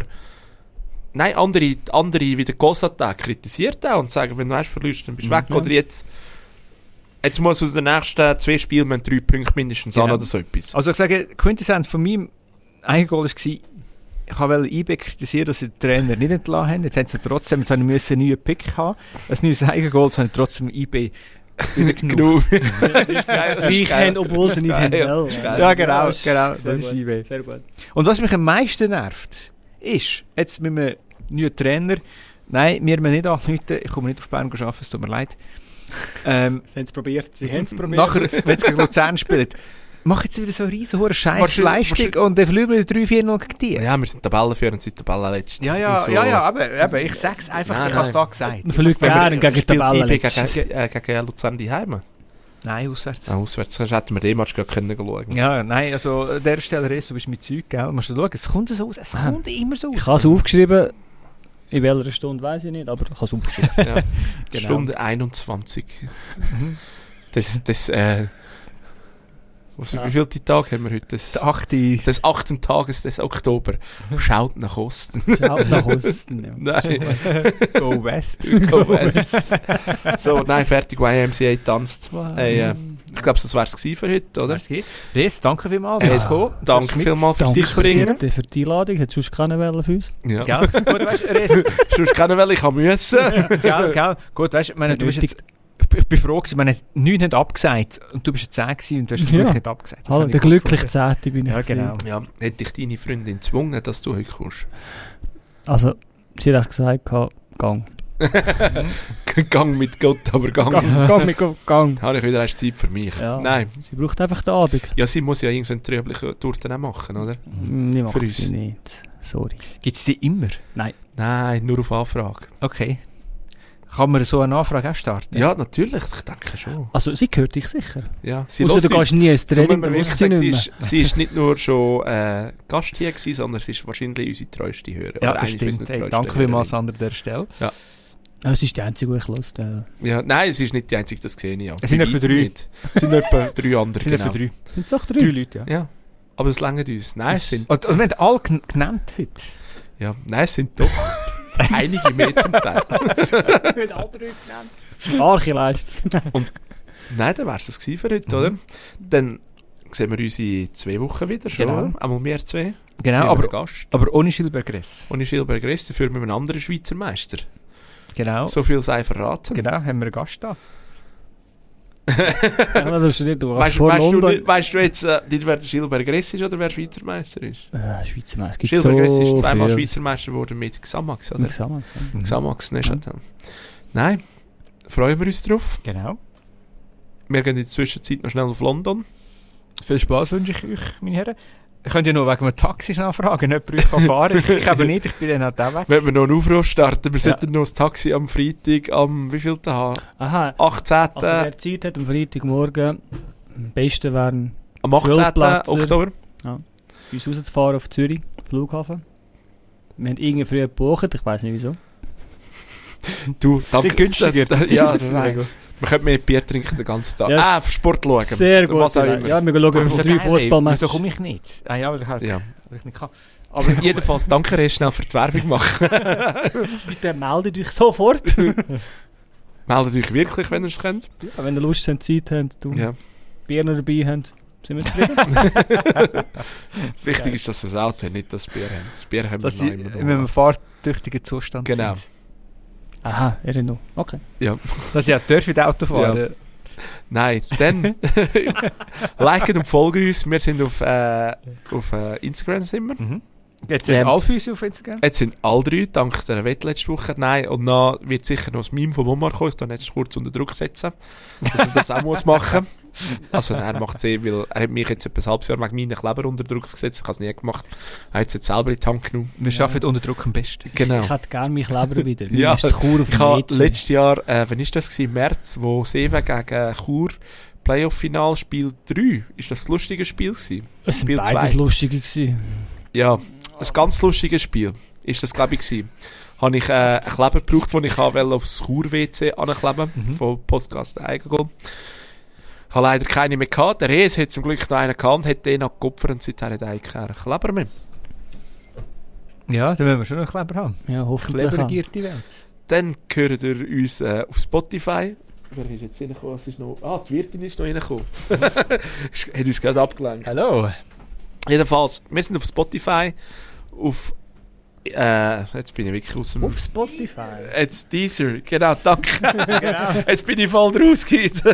nein, andere, andere wie der Gossat kritisiert auch und sagen, wenn du weißt, verlierst, dann bist du mhm, weg. Ja. Oder jetzt, jetzt muss aus den nächsten zwei Spielen man drei Punkte mindestens genau. an oder so etwas. Also ich sage, Quintessenz von meinem Eigengoal war, ich wollte I B kritisieren, dass sie den Trainer nicht entlassen haben. Jetzt haben sie trotzdem, jetzt haben sie einen neuen Pick haben. Ein neues Eigengoal, jetzt haben sie trotzdem I B wieder genug. Gleich haben, obwohl sie nicht haben wollen. Ja, genau, genau. Das Sehr ist gut. I B. Sehr gut. Und was mich am meisten nervt, ist, jetzt mit einem neuen Trainer, nein, wir müssen nicht anrufen, ich komme nicht auf Bern arbeiten, es tut mir leid. Ähm, sie haben es probiert, sie haben es probiert. Nachher, wenn sie gegen Luzern spielen, mach jetzt wieder so eine riesen hohe Scheiß-Leistung und dann verlieren wir drei vier null gegen die. Ja, wir sind Tabellenführer und sind Tabellenletzter. Ja, ja, so. ja, ja, aber, aber ich sag's einfach, nein, ich hab's da gesagt. Man verliert gerne gegen Tabellenletzter. Tabellenletzter. Gegen, äh, gegen Luzern die Heime. Nein, auswärts. Ah, auswärts. Sonst hätten wir den Match gerade können schauen. Ja, nein, also an der Stelle, Rest, du bist mit Zeug, gell? Musst du schauen, es kommt so aus, es Ah. kommt immer so aus. Ich habe es aufgeschrieben. In welcher Stunde weiß ich nicht, aber ich habe es aufgeschrieben. Ja. Genau. Stunde einundzwanzig. Mhm. Das, das, äh... Was, Ja. Wie viele Tage haben wir heute? Das, Der achte des achten Tages des Oktober. Schaut nach Osten. Schaut nach Osten. Ja. Nein. Go West. Go West. So, nein, fertig. Y M C A tanzt. Hey, äh, ich glaube, das wäre es für heute, oder? Was geht? Res, danke vielmals. Äh, fürs Kommen, danke fürs vielmals fürs Danke Diskutieren. für die- für die Einladung. Hättest du sonst keine Welle für uns? Ja. Gell? Gut, weißt du, Res, Sonst kennen wir, ich kann müssen. gell, gell? Gut, weißt du, ich meine, du bist jetzt... Ich bin froh gewesen, wir haben neun nicht abgesagt und du bist zehn gewesen und du hast Ja. wirklich nicht abgesagt. Das Hallo, habe ich der gut glückliche gefunden. Zehnte bin ich. Ja, genau. gewesen. Ja, hätte ich deine Freundin gezwungen, dass du heute kommst. Also, sie hat echt gesagt, gehabt, gang. Gang mit Gott, aber Gang. Gang, gang mit Gang. gang. Habe ich wieder erst Zeit für mich. Ja. Nein. Sie braucht einfach den Abend. Ja, sie muss ja irgendwann trübliche Torten auch machen, oder? Mm, Ich Für mache uns. sie nicht. Sorry. Gibt es die immer? Nein, nur auf Anfrage. Okay. Kann man so eine Anfrage auch starten? Ja, natürlich, ich denke schon. Also, sie hört dich sicher. Ja, sie Außer du hört uns. gehst nie ins So muss Training, man dann wirklich wusste sie sagen, sie nicht mehr. ist, sie ist nicht nur schon äh, Gast hier gewesen, sondern sie ist wahrscheinlich unsere treueste Hörer. Ja, Oder das eine von unseren stimmt. Hey, treuesten danke vielmals Hörerinnen. an der Stelle. Ja, sie ist die einzige, die ich höre. Ja, nein, sie ist nicht die einzige, das sehe ich ja. Es sind Bei etwa weitem drei. nicht. Es sind etwa drei andere, Es sind genau. etwa drei. Sind es doch Drei drei? Leute, ja. Ja, aber es reicht uns. Nein, es sind, Und, und wir haben alle gen- genannt heute. ja, nein, es sind doch einige mehr zum Teil. Starke Leistung. Nein, dann wäre es das gewesen für heute, oder? Dann sehen wir uns in zwei Wochen wieder schon. Genau. Einmal wir zwei. Genau, Mit einem aber, Gast. aber ohne Schilberg-Gress. Und in Schilberg Rest dafür mit einem anderen Schweizer Meister. Genau. So viel sei verraten. Genau, haben wir einen Gast da. Ja, das ist nicht, du Weißt, vor weißt, du, London. nicht- weißt du jetzt, äh, nicht, wer der Schilberg Rest ist oder wer Schweizer Meister ist? Äh, Schweizer Meister. Gibt so Schilberg Rest ist zweimal viel. Schweizer Meister geworden mit Xamax, oder? Mit Xamax, ja. Mhm. Xamax Neuchâtel. Nein, freuen wir uns drauf. Genau. Wir gehen in der Zwischenzeit noch schnell auf London. Viel Spaß wünsche ich euch, meine Herren. Ihr könnt ja noch wegen einem Taxi schnell fragen, ob ihr euch kann fahren kann. Ich eben nicht, ich bin dann halt auch weg. Wenn wir noch einen Aufruf starten, wir Ja. sollten noch das Taxi am Freitag, am wievielten haben? Aha, achtzehnten also wer Zeit hat am Freitagmorgen, am besten wären am zwölf achtzehnten Plätze. Oktober. uns rauszufahren auf Zürich, Flughafen. Wir haben irgendwie früher gebucht, ich weiß nicht wieso. Du, danke. Sind günstiger. Da- Ja, Das ist nein. gut. Wir können mehr Bier trinken den ganzen Tag. Ja, ah, für Sport schauen. Sehr gut. Was auch immer. Ja, wir schauen Aber über so drei geil, ey. Fußballmatches. Wieso komme ich nicht? Ah ja, weil ich halt Ja. weil ich nicht kann. Aber jedenfalls, danke, Rest schnell für die Werbung machen. Bitte meldet euch sofort. Meldet euch wirklich, wenn ihr es könnt. Ja, wenn ihr Lust habt, Zeit habt, du Ja. Bier noch dabei habt, sind wir zufrieden. Wichtig ist, dass ihr das Auto habt, nicht das Bier habt. Das Bier haben wir Dass noch sie immer in einem noch. fahrtüchtigen Zustand Genau. sind. Aha, er noch. Okay. Ja. Dass sie auch dürfen Auto fahren. Nein, dann liken und folgen uns. Wir sind auf, äh, auf äh, Instagram sind wir. Mhm. Jetzt sind Ähm, alle für uns auf Instagram. Jetzt sind alle drei, dank der Wette letzte Woche. Nein, und dann wird sicher noch das Meme von Omar kommen. Ich kann jetzt kurz unter Druck setzen, dass er das auch muss machen. Also er macht es eh, weil er hat mich jetzt etwa ein halbes Jahr wegen meinen Kleber unter Druck gesetzt. Ich habe es nie gemacht. Er hat es jetzt selber in die Hand genommen. Wir arbeiten unter Druck am besten. Genau. Ich hätte gerne mich Leber wieder. Ja, Ja, ist das Chur auf Ich dem habe W C. letztes Jahr, äh, wann ist das gewesen? Im März, wo Seven gegen Chur Playoff-Final Spiel drei, ist das ein lustiges Spiel gewesen? Es sind Spiel beides zwei. lustige gewesen. Ja, ein ganz lustiges Spiel ist das, glaube ich, gewesen. Habe ich äh, einen Kleber gebraucht, den ich wollte aufs Chur-W C ankleben Mhm. von Podcast Eigengoal. Ich habe leider keine mehr gehabt. Der Rees hat zum Glück noch einen gehabt und hat den noch geopfert und seitdem hat er eigentlich keinen Kleber mehr. Ja, dann müssen wir schon einen Kleber haben. Ja, hoffentlich. Kleber auch. regiert die Welt. Dann hört ihr uns äh, auf Spotify. Wer ist jetzt reingekommen? Was ist noch? Ah, die Wirtin ist noch reingekommen. Hat uns gerade abgelenkt. Hallo. Jedenfalls, wir sind auf Spotify, auf äh, jetzt bin ich wirklich aus dem... Auf Spotify. Jetzt Deezer, genau, danke. Genau. Jetzt bin ich voll draus geht.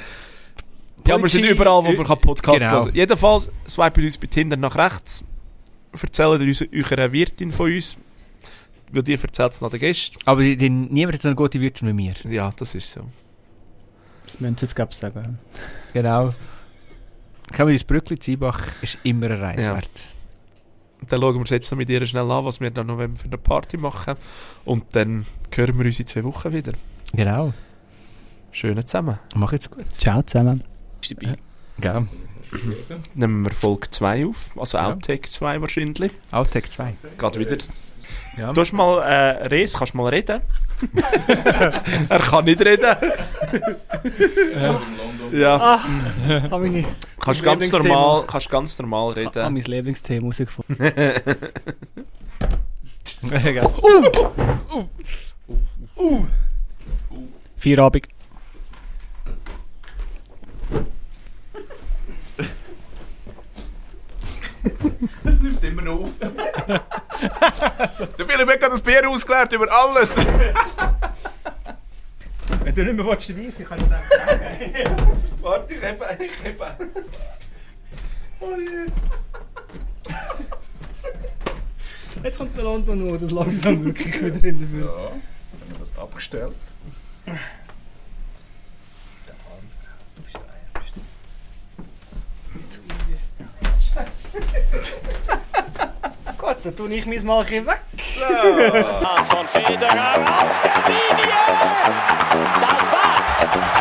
Ja, wir sind Policy- überall, wo man kann Podcasts Genau. hören. Jedenfalls, swipe uns bei Tinder nach rechts. Erzählt uns eurer Wirtin von uns. Weil die erzählt es noch den Gästen. Aber die, die, niemand hat so eine gute Wirtin wie mir. Ja, das ist so. Das müssen Sie jetzt glaube ich sagen. Genau. Kommen wir ins Brückli Ziebach, ist immer eine Reise Ja. wert. Und dann schauen wir uns jetzt noch mit ihr schnell an, was wir dann noch für eine Party machen. Und dann hören wir uns in zwei Wochen wieder. Genau. Schönen zusammen. Mach jetzt gut. Ciao zusammen. Ja. Gern. Nehmen wir Folge zwei auf, also Ja. Outtake zwei wahrscheinlich. Outtake zwei. Geht wieder. Ja. Du hast mal, äh, Rees, kannst du mal reden? Er kann nicht reden. ja. Ah, hab ich nicht. Kannst mein ganz Lieblingsthema. normal, kannst ganz normal Ich habe reden. mein Lieblingsthema herausgefunden. Gern. Feierabend. Das nimmt immer noch auf. Der Philipp hat gerade das Bier ausgeleert über alles. Wenn du nicht mehr dabei sein willst, kann ich sagen. Warte, ich hebe, ich hebe. Oh je. Jetzt kommt der London, wo das langsam wirklich wieder in der Fülle. Ja, jetzt haben wir das abgestellt. Gott, da tue ich mein Mal weg. Von Federer auf der Linie. Das war's.